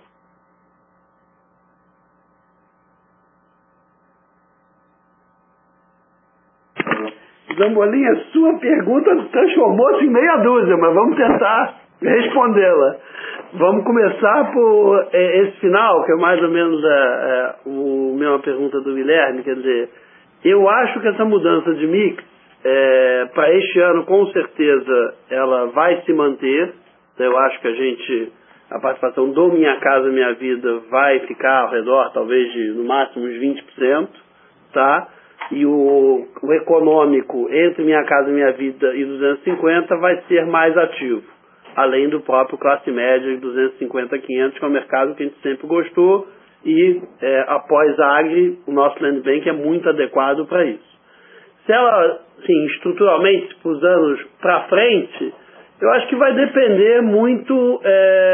[SPEAKER 2] Zambolin, a sua pergunta transformou-se em meia dúzia, mas vamos tentar respondê-la. Vamos começar por é, esse final, que é mais ou menos a, a, o mesma pergunta do Guilherme, quer dizer, eu acho que essa mudança de mix, é, para este ano, com certeza, ela vai se manter. Eu acho que a gente, a participação do Minha Casa Minha Vida vai ficar ao redor, talvez, de, no máximo, uns vinte por cento, tá? E o, o econômico entre Minha Casa Minha Vida e duzentos e cinquenta vai ser mais ativo, além do próprio classe média de duzentos e cinquenta a quinhentos, que é um mercado que a gente sempre gostou, e é, após a Agri, o nosso Land Bank é muito adequado para isso. Se ela, sim, estruturalmente, para os anos para frente, eu acho que vai depender muito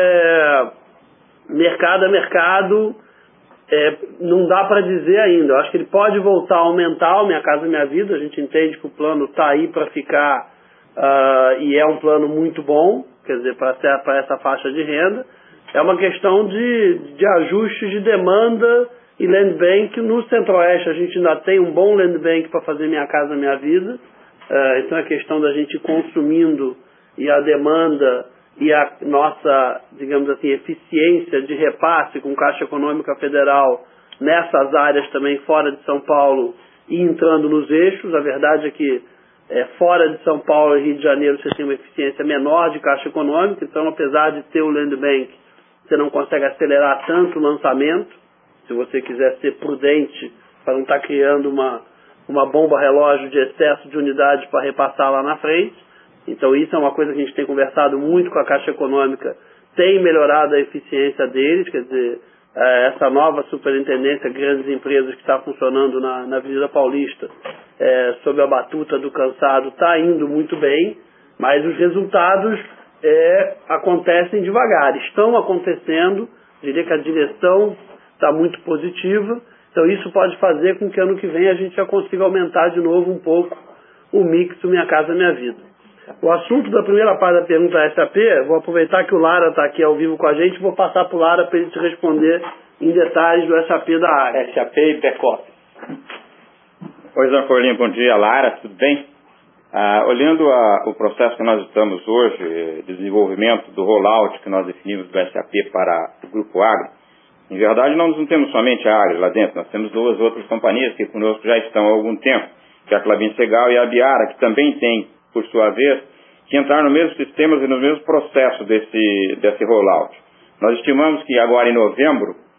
[SPEAKER 2] é, mercado a mercado. É, não dá para dizer ainda. Eu acho que ele pode voltar a aumentar o Minha Casa Minha Vida. A gente entende que o plano está aí para ficar uh, e é um plano muito bom, quer dizer, para essa faixa de renda. É uma questão de, de ajuste de demanda e Land Bank. No Centro-Oeste a gente ainda tem um bom Land Bank para fazer Minha Casa Minha Vida. Uh, então é questão da gente ir consumindo e a demanda e a nossa, digamos assim, eficiência de repasse com Caixa Econômica Federal nessas áreas também fora de São Paulo e entrando nos eixos. A verdade é que é, fora de São Paulo e Rio de Janeiro você tem uma eficiência menor de Caixa Econômica, então apesar de ter o Land Bank, você não consegue acelerar tanto o lançamento, se você quiser ser prudente para não estar criando uma, uma bomba relógio de excesso de unidades para repassar lá na frente. Então isso é uma coisa que a gente tem conversado muito com a Caixa Econômica, tem melhorado a eficiência deles, quer dizer, essa nova superintendência, grandes empresas que está funcionando na, na Avenida Paulista, é, sob a batuta do cansado, está indo muito bem, mas os resultados é, acontecem devagar, estão acontecendo, diria que a direção está muito positiva, então isso pode fazer com que ano que vem a gente já consiga aumentar de novo um pouco o mix do Minha Casa Minha Vida. O assunto da primeira parte da pergunta S A P, vou aproveitar que o Lara está aqui ao vivo com a gente, vou passar para o Lara para ele te responder em detalhes do S A P da área.
[SPEAKER 3] S A P e back-office.
[SPEAKER 9] Oi, Zambolin, bom dia. Lara, tudo bem? Ah, olhando a, o processo que nós estamos hoje, de desenvolvimento do rollout que nós definimos do S A P para o Grupo Agri, em verdade nós não temos somente a Agri lá dentro, nós temos duas outras companhias que conosco já estão há algum tempo, que é a Klabin Segal e a Abiara, que também tem, por sua vez, que entrar no mesmo sistemas e no mesmo processo desse, desse rollout. Nós estimamos que agora em novembro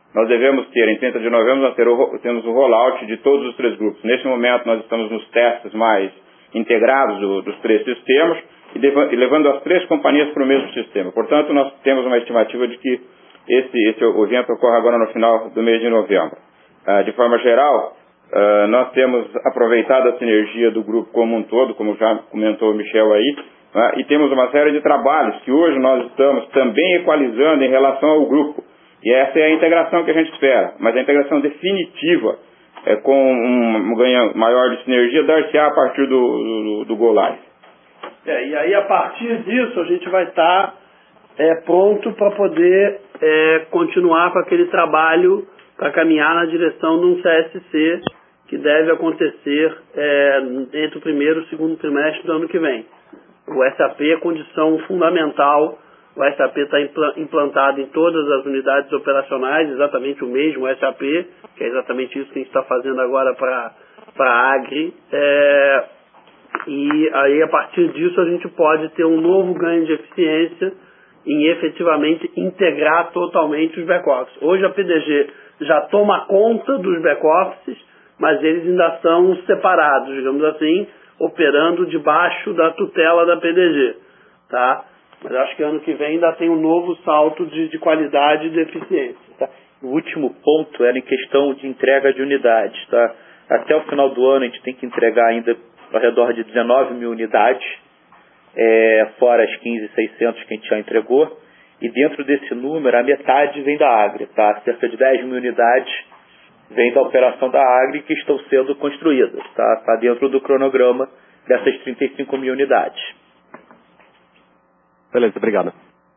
[SPEAKER 9] nós devemos ter, em trinta de novembro, nós ter o, temos o rollout de todos os três grupos. Neste momento, nós estamos nos testes mais integrados do, dos três sistemas e, deva, e levando as três companhias para o mesmo sistema. Portanto, nós temos uma estimativa de que esse, esse evento ocorre agora no final do mês de novembro. Uh, de forma geral, uh, nós temos aproveitado a sinergia do grupo como um todo, como já comentou o Michel aí, uh, e temos uma série de trabalhos que hoje nós estamos também equalizando em relação ao grupo. E essa é a integração que a gente espera, mas a integração definitiva, é, com um ganho maior de sinergia, dar-se-á a partir do, do, do Go Live.
[SPEAKER 2] É, e aí, a partir disso, a gente vai estar é, pronto para poder é, continuar com aquele trabalho para caminhar na direção de um C S C que deve acontecer é, entre o primeiro e o segundo trimestre do ano que vem. O S A P é condição fundamental. O S A P está implantado em todas as unidades operacionais, exatamente o mesmo S A P, que é exatamente isso que a gente está fazendo agora para a Agri. É, e aí, a partir disso, a gente pode ter um novo ganho de eficiência em efetivamente integrar totalmente os back-offices. Hoje a P D G já toma conta dos back-offices, mas eles ainda são separados, digamos assim, operando debaixo da tutela da P D G. Tá? Mas acho que ano que vem ainda tem um novo salto de, de qualidade e de eficiência.
[SPEAKER 3] Tá? O último ponto era em questão de entrega de unidades. Tá? Até o final do ano a gente tem que entregar ainda ao redor de dezenove mil unidades, é, fora as quinze mil e seiscentos que a gente já entregou. E dentro desse número, a metade vem da Agri. Tá? Cerca de dez mil unidades vem da operação da Agri que estão sendo construídas. Tá? Tá dentro do cronograma dessas trinta e cinco mil unidades.
[SPEAKER 8] Beleza, obrigado.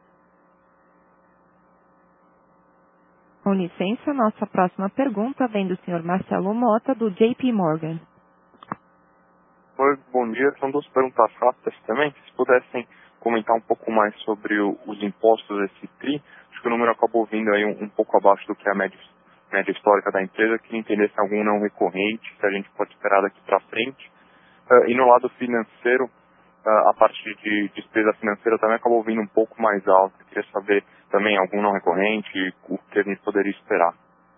[SPEAKER 1] Com licença, nossa próxima pergunta vem do senhor Marcelo Mota, do J P Morgan.
[SPEAKER 10] Oi, bom dia. São duas perguntas rápidas também. Se pudessem comentar um pouco mais sobre o, os impostos desse T R I. Acho que o número acabou vindo aí um, um pouco abaixo do que a média, média histórica da empresa. Queria entender se algum não recorrente, se a gente pode esperar daqui para frente. Uh, e no lado financeiro, uh, a parte de despesa financeira também acabou vindo um pouco mais alta. Queria saber também algum não recorrente e o que a gente poderia esperar.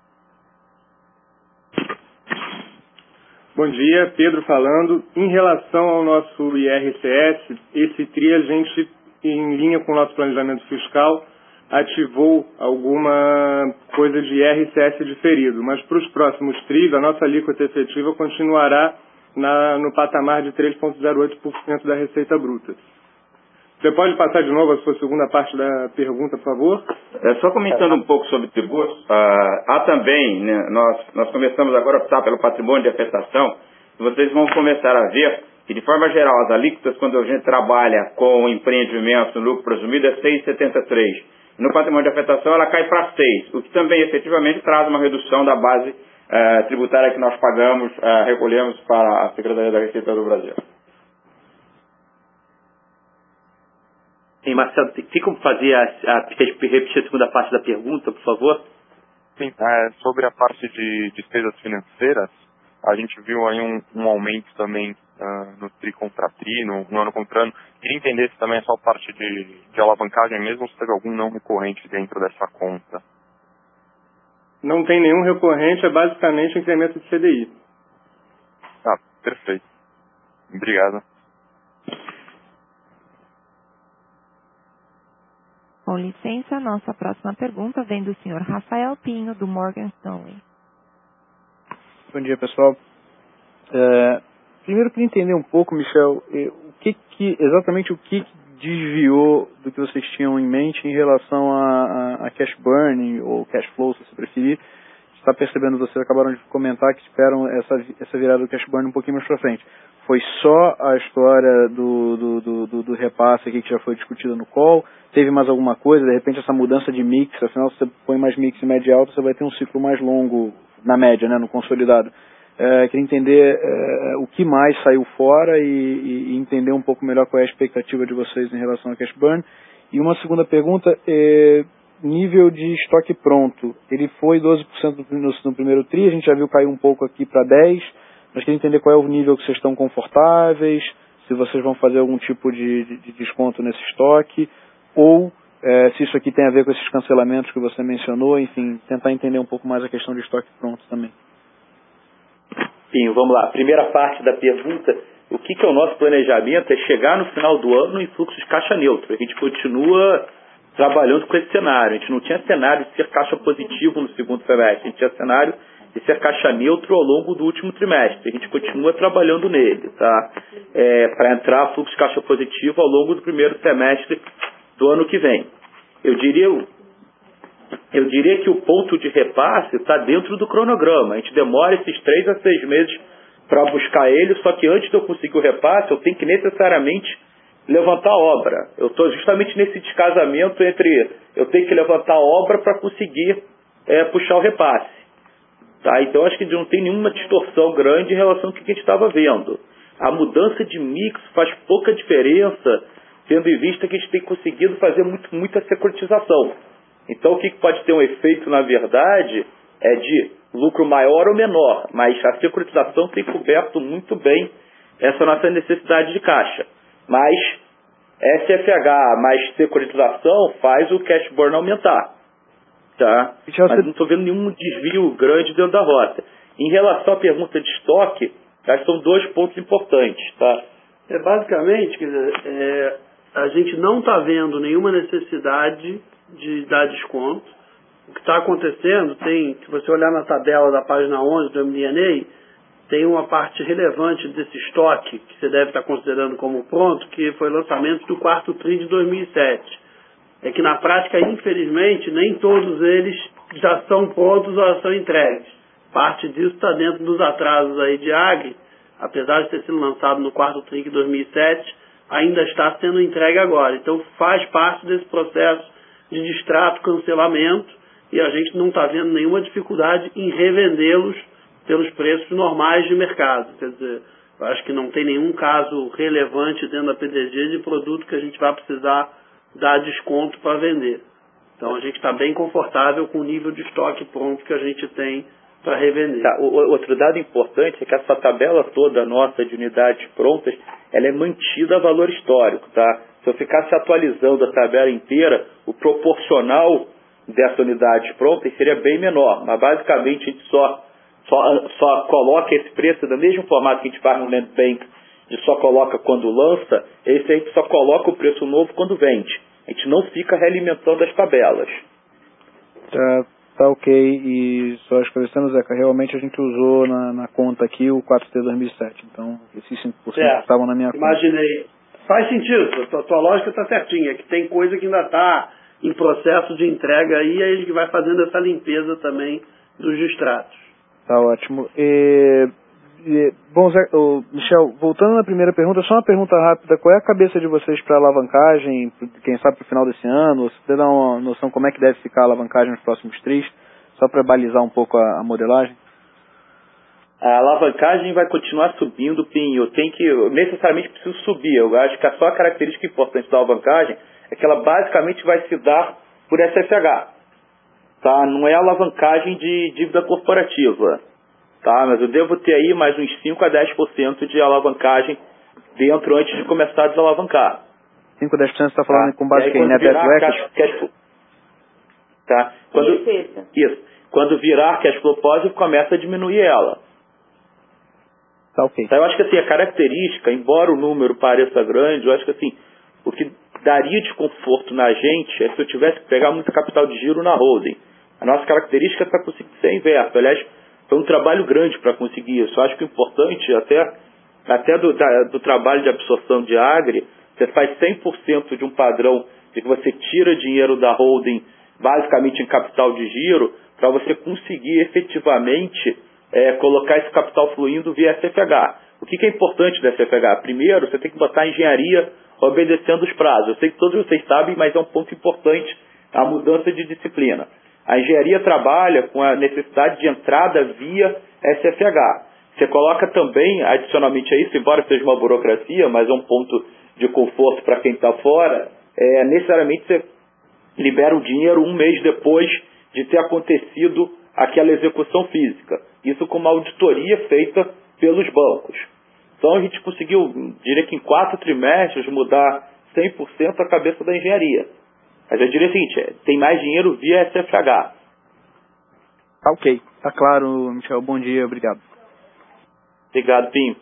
[SPEAKER 5] Bom dia, Pedro falando. Em relação ao nosso I R C S, esse T R I, a gente, em linha com o nosso planejamento fiscal, ativou alguma coisa de I R C S diferido, mas para os próximos T R Is, a nossa alíquota efetiva continuará na, no patamar de três vírgula zero oito por cento da receita bruta. Você pode passar de novo a sua segunda parte da pergunta, por favor?
[SPEAKER 9] É, só comentando um pouco sobre tributos, uh, há também, né, nós, nós começamos agora a optar pelo patrimônio de afetação, e vocês vão começar a ver que, de forma geral, as alíquotas, quando a gente trabalha com empreendimento no lucro presumido, é seis vírgula setenta e três. No patrimônio de afetação, ela cai para seis, o que também, efetivamente, traz uma redução da base uh, tributária que nós pagamos, uh, recolhemos para a Secretaria da Receita do Brasil.
[SPEAKER 3] Sim, Marcelo, tem como fazer a, a, repetir a segunda parte da pergunta, por favor?
[SPEAKER 10] Sim, é, sobre a parte de despesas financeiras, a gente viu aí um, um aumento também uh, no T R I contra T R I, no, no ano contra ano. Queria entender se também é só parte de, de alavancagem mesmo, ou se teve algum não recorrente dentro dessa conta.
[SPEAKER 5] Não tem nenhum recorrente, é basicamente incremento de C D I.
[SPEAKER 10] Ah, perfeito. Obrigado.
[SPEAKER 1] Com licença, nossa próxima pergunta vem do senhor Rafael Pinho, do Morgan Stanley.
[SPEAKER 11] Bom dia, pessoal. É, primeiro, eu queria entender um pouco, Michel, o que que, exatamente o que desviou do que vocês tinham em mente em relação a, a, a cash burn, ou cash flow, se você preferir. Está percebendo, vocês acabaram de comentar que esperam essa, essa virada do cash burn um pouquinho mais para frente. Foi só a história do, do, do, do, do repasse aqui que já foi discutida no call? Teve mais alguma coisa? De repente essa mudança de mix, afinal se você põe mais mix em média alta, você vai ter um ciclo mais longo na média, né, no consolidado. É, queria entender é, o que mais saiu fora e, e, e entender um pouco melhor qual é a expectativa de vocês em relação ao cash burn. E uma segunda pergunta, é, nível de estoque pronto, ele foi doze por cento no, no primeiro tri, a gente já viu cair um pouco aqui para dez por cento, mas queria entender qual é o nível que vocês estão confortáveis, se vocês vão fazer algum tipo de, de, de desconto nesse estoque, ou é, se isso aqui tem a ver com esses cancelamentos que você mencionou, enfim, tentar entender um pouco mais a questão de estoque pronto também.
[SPEAKER 3] Sim, vamos lá. Primeira parte da pergunta, o que, que é o nosso planejamento? É chegar no final do ano em fluxo de caixa neutro. A gente continua trabalhando com esse cenário. A gente não tinha cenário de ser caixa positivo no segundo semestre. A gente tinha cenário de ser caixa neutro ao longo do último trimestre. A gente continua trabalhando nele, tá? É, para entrar fluxo de caixa positivo ao longo do primeiro semestre do ano que vem. Eu diria, eu diria que o ponto de repasse está dentro do cronograma. A gente demora esses três a seis meses para buscar ele, só que antes de eu conseguir o repasse, eu tenho que necessariamente levantar a obra. Eu estou justamente nesse descasamento entre eu tenho que levantar a obra para conseguir é, puxar o repasse. Tá? Então acho que não tem nenhuma distorção grande em relação ao que a gente estava vendo. A mudança de mix faz pouca diferença, tendo em vista que a gente tem conseguido fazer muito, muita securitização. Então o que pode ter um efeito, na verdade, é de lucro maior ou menor, mas a securitização tem coberto muito bem essa nossa necessidade de caixa. Mas S F H mais securitização faz o cash burn aumentar. Tá? Mas não estou vendo nenhum desvio grande dentro da rota. Em relação à pergunta de estoque, acho que são dois pontos importantes. Tá?
[SPEAKER 2] É, basicamente, quer dizer, é, a gente não está vendo nenhuma necessidade de dar desconto. O que está acontecendo, tem, se você olhar na tabela da página onze do M D N A, tem uma parte relevante desse estoque que você deve estar considerando como pronto, que foi lançamento do quarto tri de dois mil e sete. É que na prática, infelizmente, nem todos eles já são prontos ou já são entregues. Parte disso está dentro dos atrasos aí de Agri, apesar de ter sido lançado no quarto tri de dois mil e sete, ainda está sendo entregue agora. Então faz parte desse processo de distrato, cancelamento, e a gente não está vendo nenhuma dificuldade em revendê-los pelos preços normais de mercado. Quer dizer, eu acho que não tem nenhum caso relevante dentro da P D G de produto que a gente vai precisar dar desconto para vender. Então a gente está bem confortável com o nível de estoque pronto que a gente tem para revender.
[SPEAKER 3] Tá, o, outro dado importante é que essa tabela toda nossa de unidades prontas, ela é mantida a valor histórico. Tá? Se eu ficasse atualizando a tabela inteira, o proporcional dessa unidade pronta seria bem menor. Mas basicamente a gente só, só, só coloca esse preço do mesmo formato que a gente faz no Land Bank, a gente só coloca quando lança, esse a gente só coloca o preço novo quando vende. A gente não fica realimentando as tabelas.
[SPEAKER 11] Tá, tá ok. E só esclarecendo, Zeca, realmente a gente usou na, na conta aqui o quatro T dois mil e sete. Então, esses cinco por cento
[SPEAKER 2] é,
[SPEAKER 11] estavam na minha conta.
[SPEAKER 2] Imaginei. Faz sentido, tua, tua lógica está certinha, que tem coisa que ainda está em processo de entrega aí, aí a gente vai fazendo essa limpeza também dos distratos.
[SPEAKER 11] Tá ótimo. E... Bom, Zé, oh, Michel, voltando na primeira pergunta, só uma pergunta rápida. Qual é a cabeça de vocês para alavancagem, quem sabe para o final desse ano? Se você dá uma noção como é que deve ficar a alavancagem nos próximos tris, só para balizar um pouco a, a modelagem?
[SPEAKER 3] A alavancagem vai continuar subindo, Pinho. Tem que, eu necessariamente preciso subir. Eu acho que a só característica importante da alavancagem é que ela basicamente vai se dar por S F H. Tá? Não é alavancagem de dívida corporativa. Tá, mas eu devo ter aí mais uns cinco a dez por cento de alavancagem dentro antes de começar a desalavancar.
[SPEAKER 11] cinco a dez por cento você está falando tá. Com base em net
[SPEAKER 3] cash, cash flow. Tá? Quando, isso, isso. Quando virar cash flow positive, começa a diminuir ela.
[SPEAKER 11] Tá, ok.
[SPEAKER 3] Então, eu acho que assim, a característica, embora o número pareça grande, eu acho que assim, o que daria desconforto na gente é se eu tivesse que pegar muito capital de giro na holding. A nossa característica é para conseguir ser inverso. Aliás, foi um trabalho grande para conseguir isso. Eu acho que o importante, até, até do, da, do trabalho de absorção de Agri, você faz cem por cento de um padrão de que você tira dinheiro da holding, basicamente em capital de giro, para você conseguir efetivamente é, colocar esse capital fluindo via S F H. O que, que é importante da S F H? Primeiro, você tem que botar a engenharia obedecendo os prazos. Eu sei que todos vocês sabem, mas é um ponto importante a mudança de disciplina. A engenharia trabalha com a necessidade de entrada via S F H. Você coloca também, adicionalmente a isso, embora seja uma burocracia, mas é um ponto de conforto para quem está fora, é, necessariamente você libera o dinheiro um mês depois de ter acontecido aquela execução física. Isso com uma auditoria feita pelos bancos. Então a gente conseguiu, diria que em quatro trimestres, mudar cem por cento a cabeça da engenharia. Mas eu diria o seguinte, é, tem mais dinheiro via S F H.
[SPEAKER 11] Tá ok. Tá claro, Michel. Bom dia. Obrigado.
[SPEAKER 3] Obrigado, Pinho.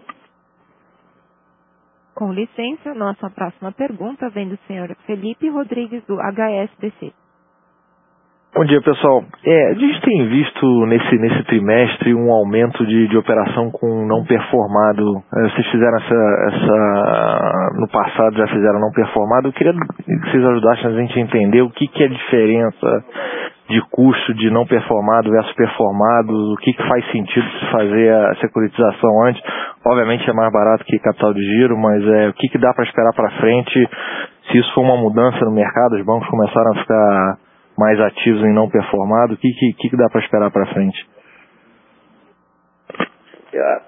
[SPEAKER 1] Com licença, nossa próxima pergunta vem do senhor Felipe Rodrigues, do H S B C.
[SPEAKER 12] Bom dia, pessoal. É, a gente tem visto nesse, nesse trimestre um aumento de, de operação com não performado. É, vocês fizeram essa, essa... No passado já fizeram não performado. Eu queria que vocês ajudassem a gente a entender o que, que é a diferença de custo de não performado versus performado, o que, que faz sentido se fazer a securitização antes. Obviamente é mais barato que capital de giro, mas é, o que, que dá para esperar para frente se isso for uma mudança no mercado, os bancos começaram a ficar mais ativos em não performado, o que, que, que dá para esperar para frente?
[SPEAKER 3] É,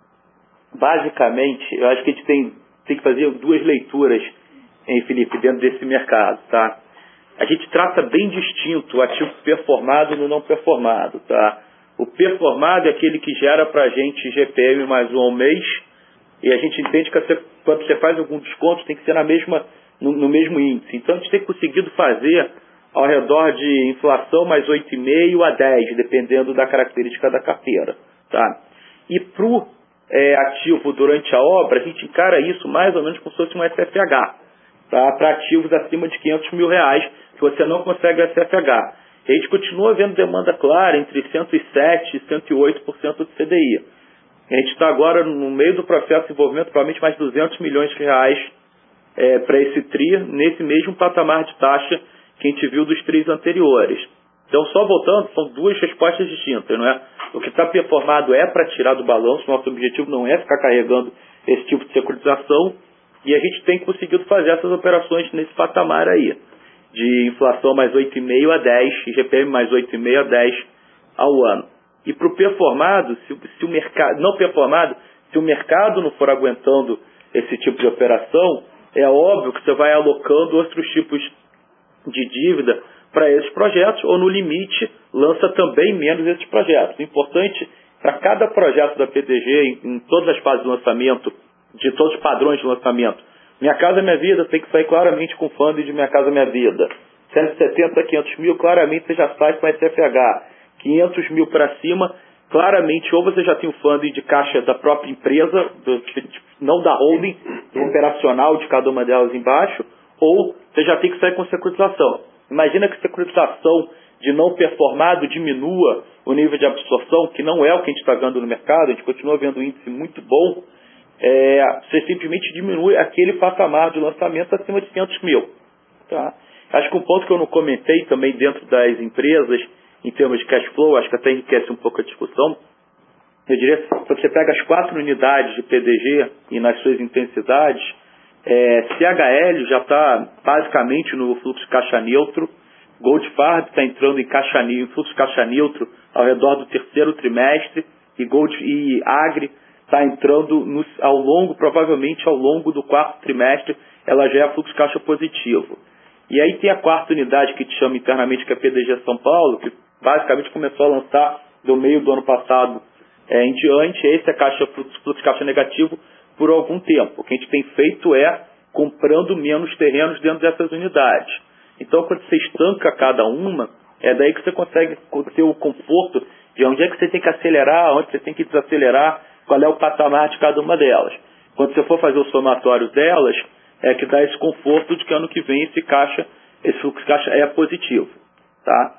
[SPEAKER 3] basicamente, eu acho que a gente tem, tem que fazer duas leituras, hein, Felipe, dentro desse mercado, tá? A gente trata bem distinto o ativo performado no não performado, tá? O performado é aquele que gera para a gente G P M mais um ao mês, e a gente entende que você, quando você faz algum desconto tem que ser na mesma, no, no mesmo índice. Então a gente tem conseguido fazer ao redor de inflação mais oito vírgula cinco a dez, dependendo da característica da carteira, tá? E para o é, ativo durante a obra, a gente encara isso mais ou menos como se fosse um S F H, tá? Para ativos acima de quinhentos mil reais, que você não consegue S F H. E a gente continua vendo demanda clara entre cento e sete por cento e cento e oito por cento do C D I. A gente está agora no meio do processo de desenvolvimento, provavelmente mais duzentos milhões de reais é, para esse T R I, nesse mesmo patamar de taxa que a gente viu dos T R Is anteriores. Então, só voltando, são duas respostas distintas, não é? O que está performado é para tirar do balanço, nosso objetivo não é ficar carregando esse tipo de securitização, e a gente tem conseguido fazer essas operações nesse patamar aí, de inflação mais oito vírgula cinco a dez, G P M mais oito vírgula cinco a dez ao ano. E para o performado, se, se o mercado, não performado, se o mercado não for aguentando esse tipo de operação, é óbvio que você vai alocando outros tipos de dívida para esses projetos, ou no limite, lança também menos esses projetos. O importante, para cada projeto da P D G, em, em todas as fases de lançamento, de todos os padrões de lançamento, Minha Casa Minha Vida tem que sair claramente com funding de Minha Casa Minha Vida. cento e setenta a quinhentos mil, claramente você já sai com S F H. quinhentos mil para cima, claramente, ou você já tem o funding de caixa da própria empresa, do, não da holding, do operacional de cada uma delas embaixo, ou você já tem que sair com securitização. Imagina que securitização de não performado diminua o nível de absorção, que não é o que a gente está vendo no mercado, a gente continua vendo um índice muito bom, é, você simplesmente diminui aquele patamar de lançamento acima de quinhentos mil. Tá? Acho que um ponto que eu não comentei também dentro das empresas, em termos de cash flow, acho que até enriquece um pouco a discussão, eu diria, se você pega as quatro unidades de P D G e nas suas intensidades, É, C H L já está basicamente no fluxo caixa neutro, Goldfarb está entrando em, caixa, em fluxo caixa neutro ao redor do terceiro trimestre, e, Gold, e Agri está entrando no, ao longo, provavelmente ao longo do quarto trimestre, ela já é fluxo caixa positivo. E aí tem a quarta unidade que te chama internamente, que é a P D G São Paulo, que basicamente começou a lançar do meio do ano passado é, em diante. Esse é caixa, fluxo, fluxo caixa negativo por algum tempo. O que a gente tem feito é comprando menos terrenos dentro dessas unidades. Então, quando você estanca cada uma, é daí que você consegue ter o conforto de onde é que você tem que acelerar, onde você tem que desacelerar, qual é o patamar de cada uma delas. Quando você for fazer o somatório delas, é que dá esse conforto de que ano que vem esse caixa, esse fluxo caixa é positivo. Tá?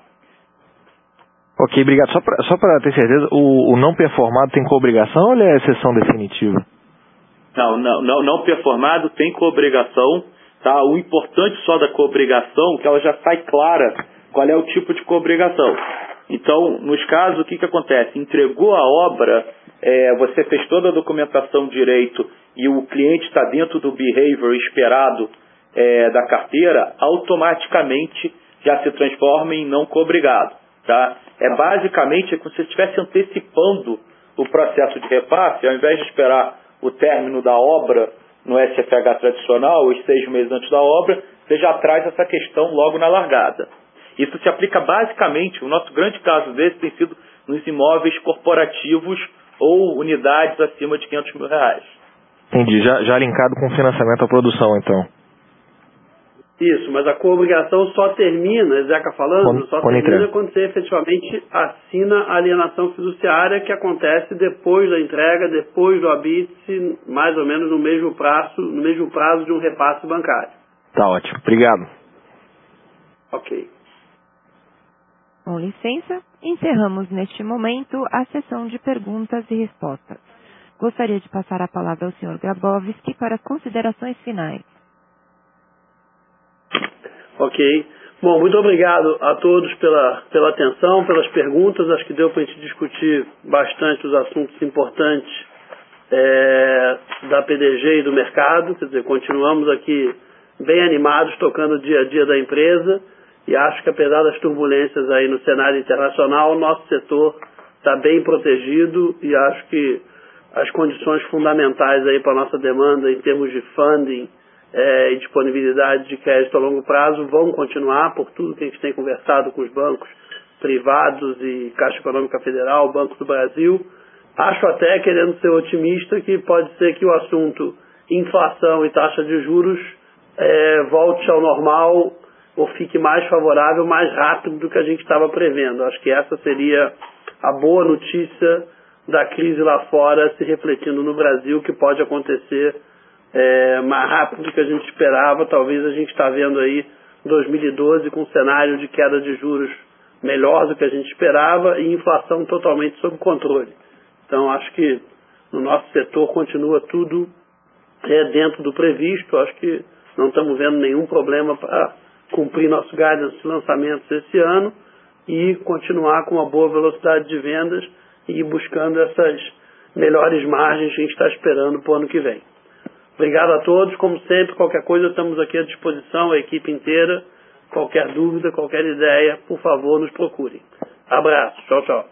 [SPEAKER 12] Ok, obrigado. Só para ter certeza, o, o não performado tem coobrigação ou ele é exceção definitiva?
[SPEAKER 3] Não, não, não, não performado tem coobrigação, tá? O importante só da coobrigação é que ela já sai clara qual é o tipo de coobrigação. Então, nos casos, o que, que acontece? Entregou a obra, é, você fez toda a documentação direito e o cliente está dentro do behavior esperado é, da carteira, automaticamente já se transforma em não coobrigado. Tá? É basicamente como se você estivesse antecipando o processo de repasse, ao invés de esperar o término da obra no S F H tradicional, os seis meses antes da obra, você já traz essa questão logo na largada. Isso se aplica basicamente, o nosso grande caso desse tem sido nos imóveis corporativos ou unidades acima de quinhentos mil reais.
[SPEAKER 12] Entendi, já, já linkado com financiamento à produção, então.
[SPEAKER 2] Isso, mas a coobrigação só termina, Zeca falando,
[SPEAKER 12] quando,
[SPEAKER 2] só
[SPEAKER 12] quando
[SPEAKER 2] termina
[SPEAKER 12] entrega.
[SPEAKER 2] quando você efetivamente assina a alienação fiduciária, que acontece depois da entrega, depois do habite, mais ou menos no mesmo prazo, no mesmo prazo de um repasse bancário.
[SPEAKER 12] Tá ótimo, obrigado.
[SPEAKER 2] Ok.
[SPEAKER 1] Com licença, encerramos neste momento a sessão de perguntas e respostas. Gostaria de passar a palavra ao senhor Grabowski para as considerações finais.
[SPEAKER 2] Ok. Bom, muito obrigado a todos pela, pela atenção, pelas perguntas. Acho que deu para a gente discutir bastante os assuntos importantes é, da P D G e do mercado. Quer dizer, continuamos aqui bem animados, tocando o dia a dia da empresa. E acho que, apesar das turbulências aí no cenário internacional, o nosso setor está bem protegido e acho que as condições fundamentais aí para a nossa demanda em termos de funding é, e disponibilidade de crédito a longo prazo vão continuar, por tudo que a gente tem conversado com os bancos privados e Caixa Econômica Federal, Banco do Brasil. Acho até, querendo ser otimista, que pode ser que o assunto inflação e taxa de juros é, volte ao normal ou fique mais favorável, mais rápido do que a gente estava prevendo. Acho que essa seria a boa notícia da crise lá fora se refletindo no Brasil, que pode acontecer é, mais rápido do que a gente esperava. Talvez a gente está vendo aí dois mil e doze com um cenário de queda de juros melhor do que a gente esperava e inflação totalmente sob controle. Então acho que no nosso setor continua tudo é, dentro do previsto. Acho que não estamos vendo nenhum problema para cumprir nosso guidance de lançamentos esse ano e continuar com uma boa velocidade de vendas e ir buscando essas melhores margens que a gente está esperando para o ano que vem. Obrigado a todos. Como sempre, qualquer coisa, estamos aqui à disposição, a equipe inteira. Qualquer dúvida, qualquer ideia, por favor, nos procurem. Abraço. Tchau, tchau.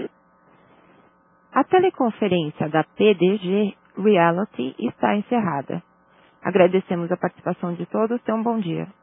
[SPEAKER 1] A teleconferência da P D G Realty está encerrada. Agradecemos a participação de todos. Tenham um bom dia.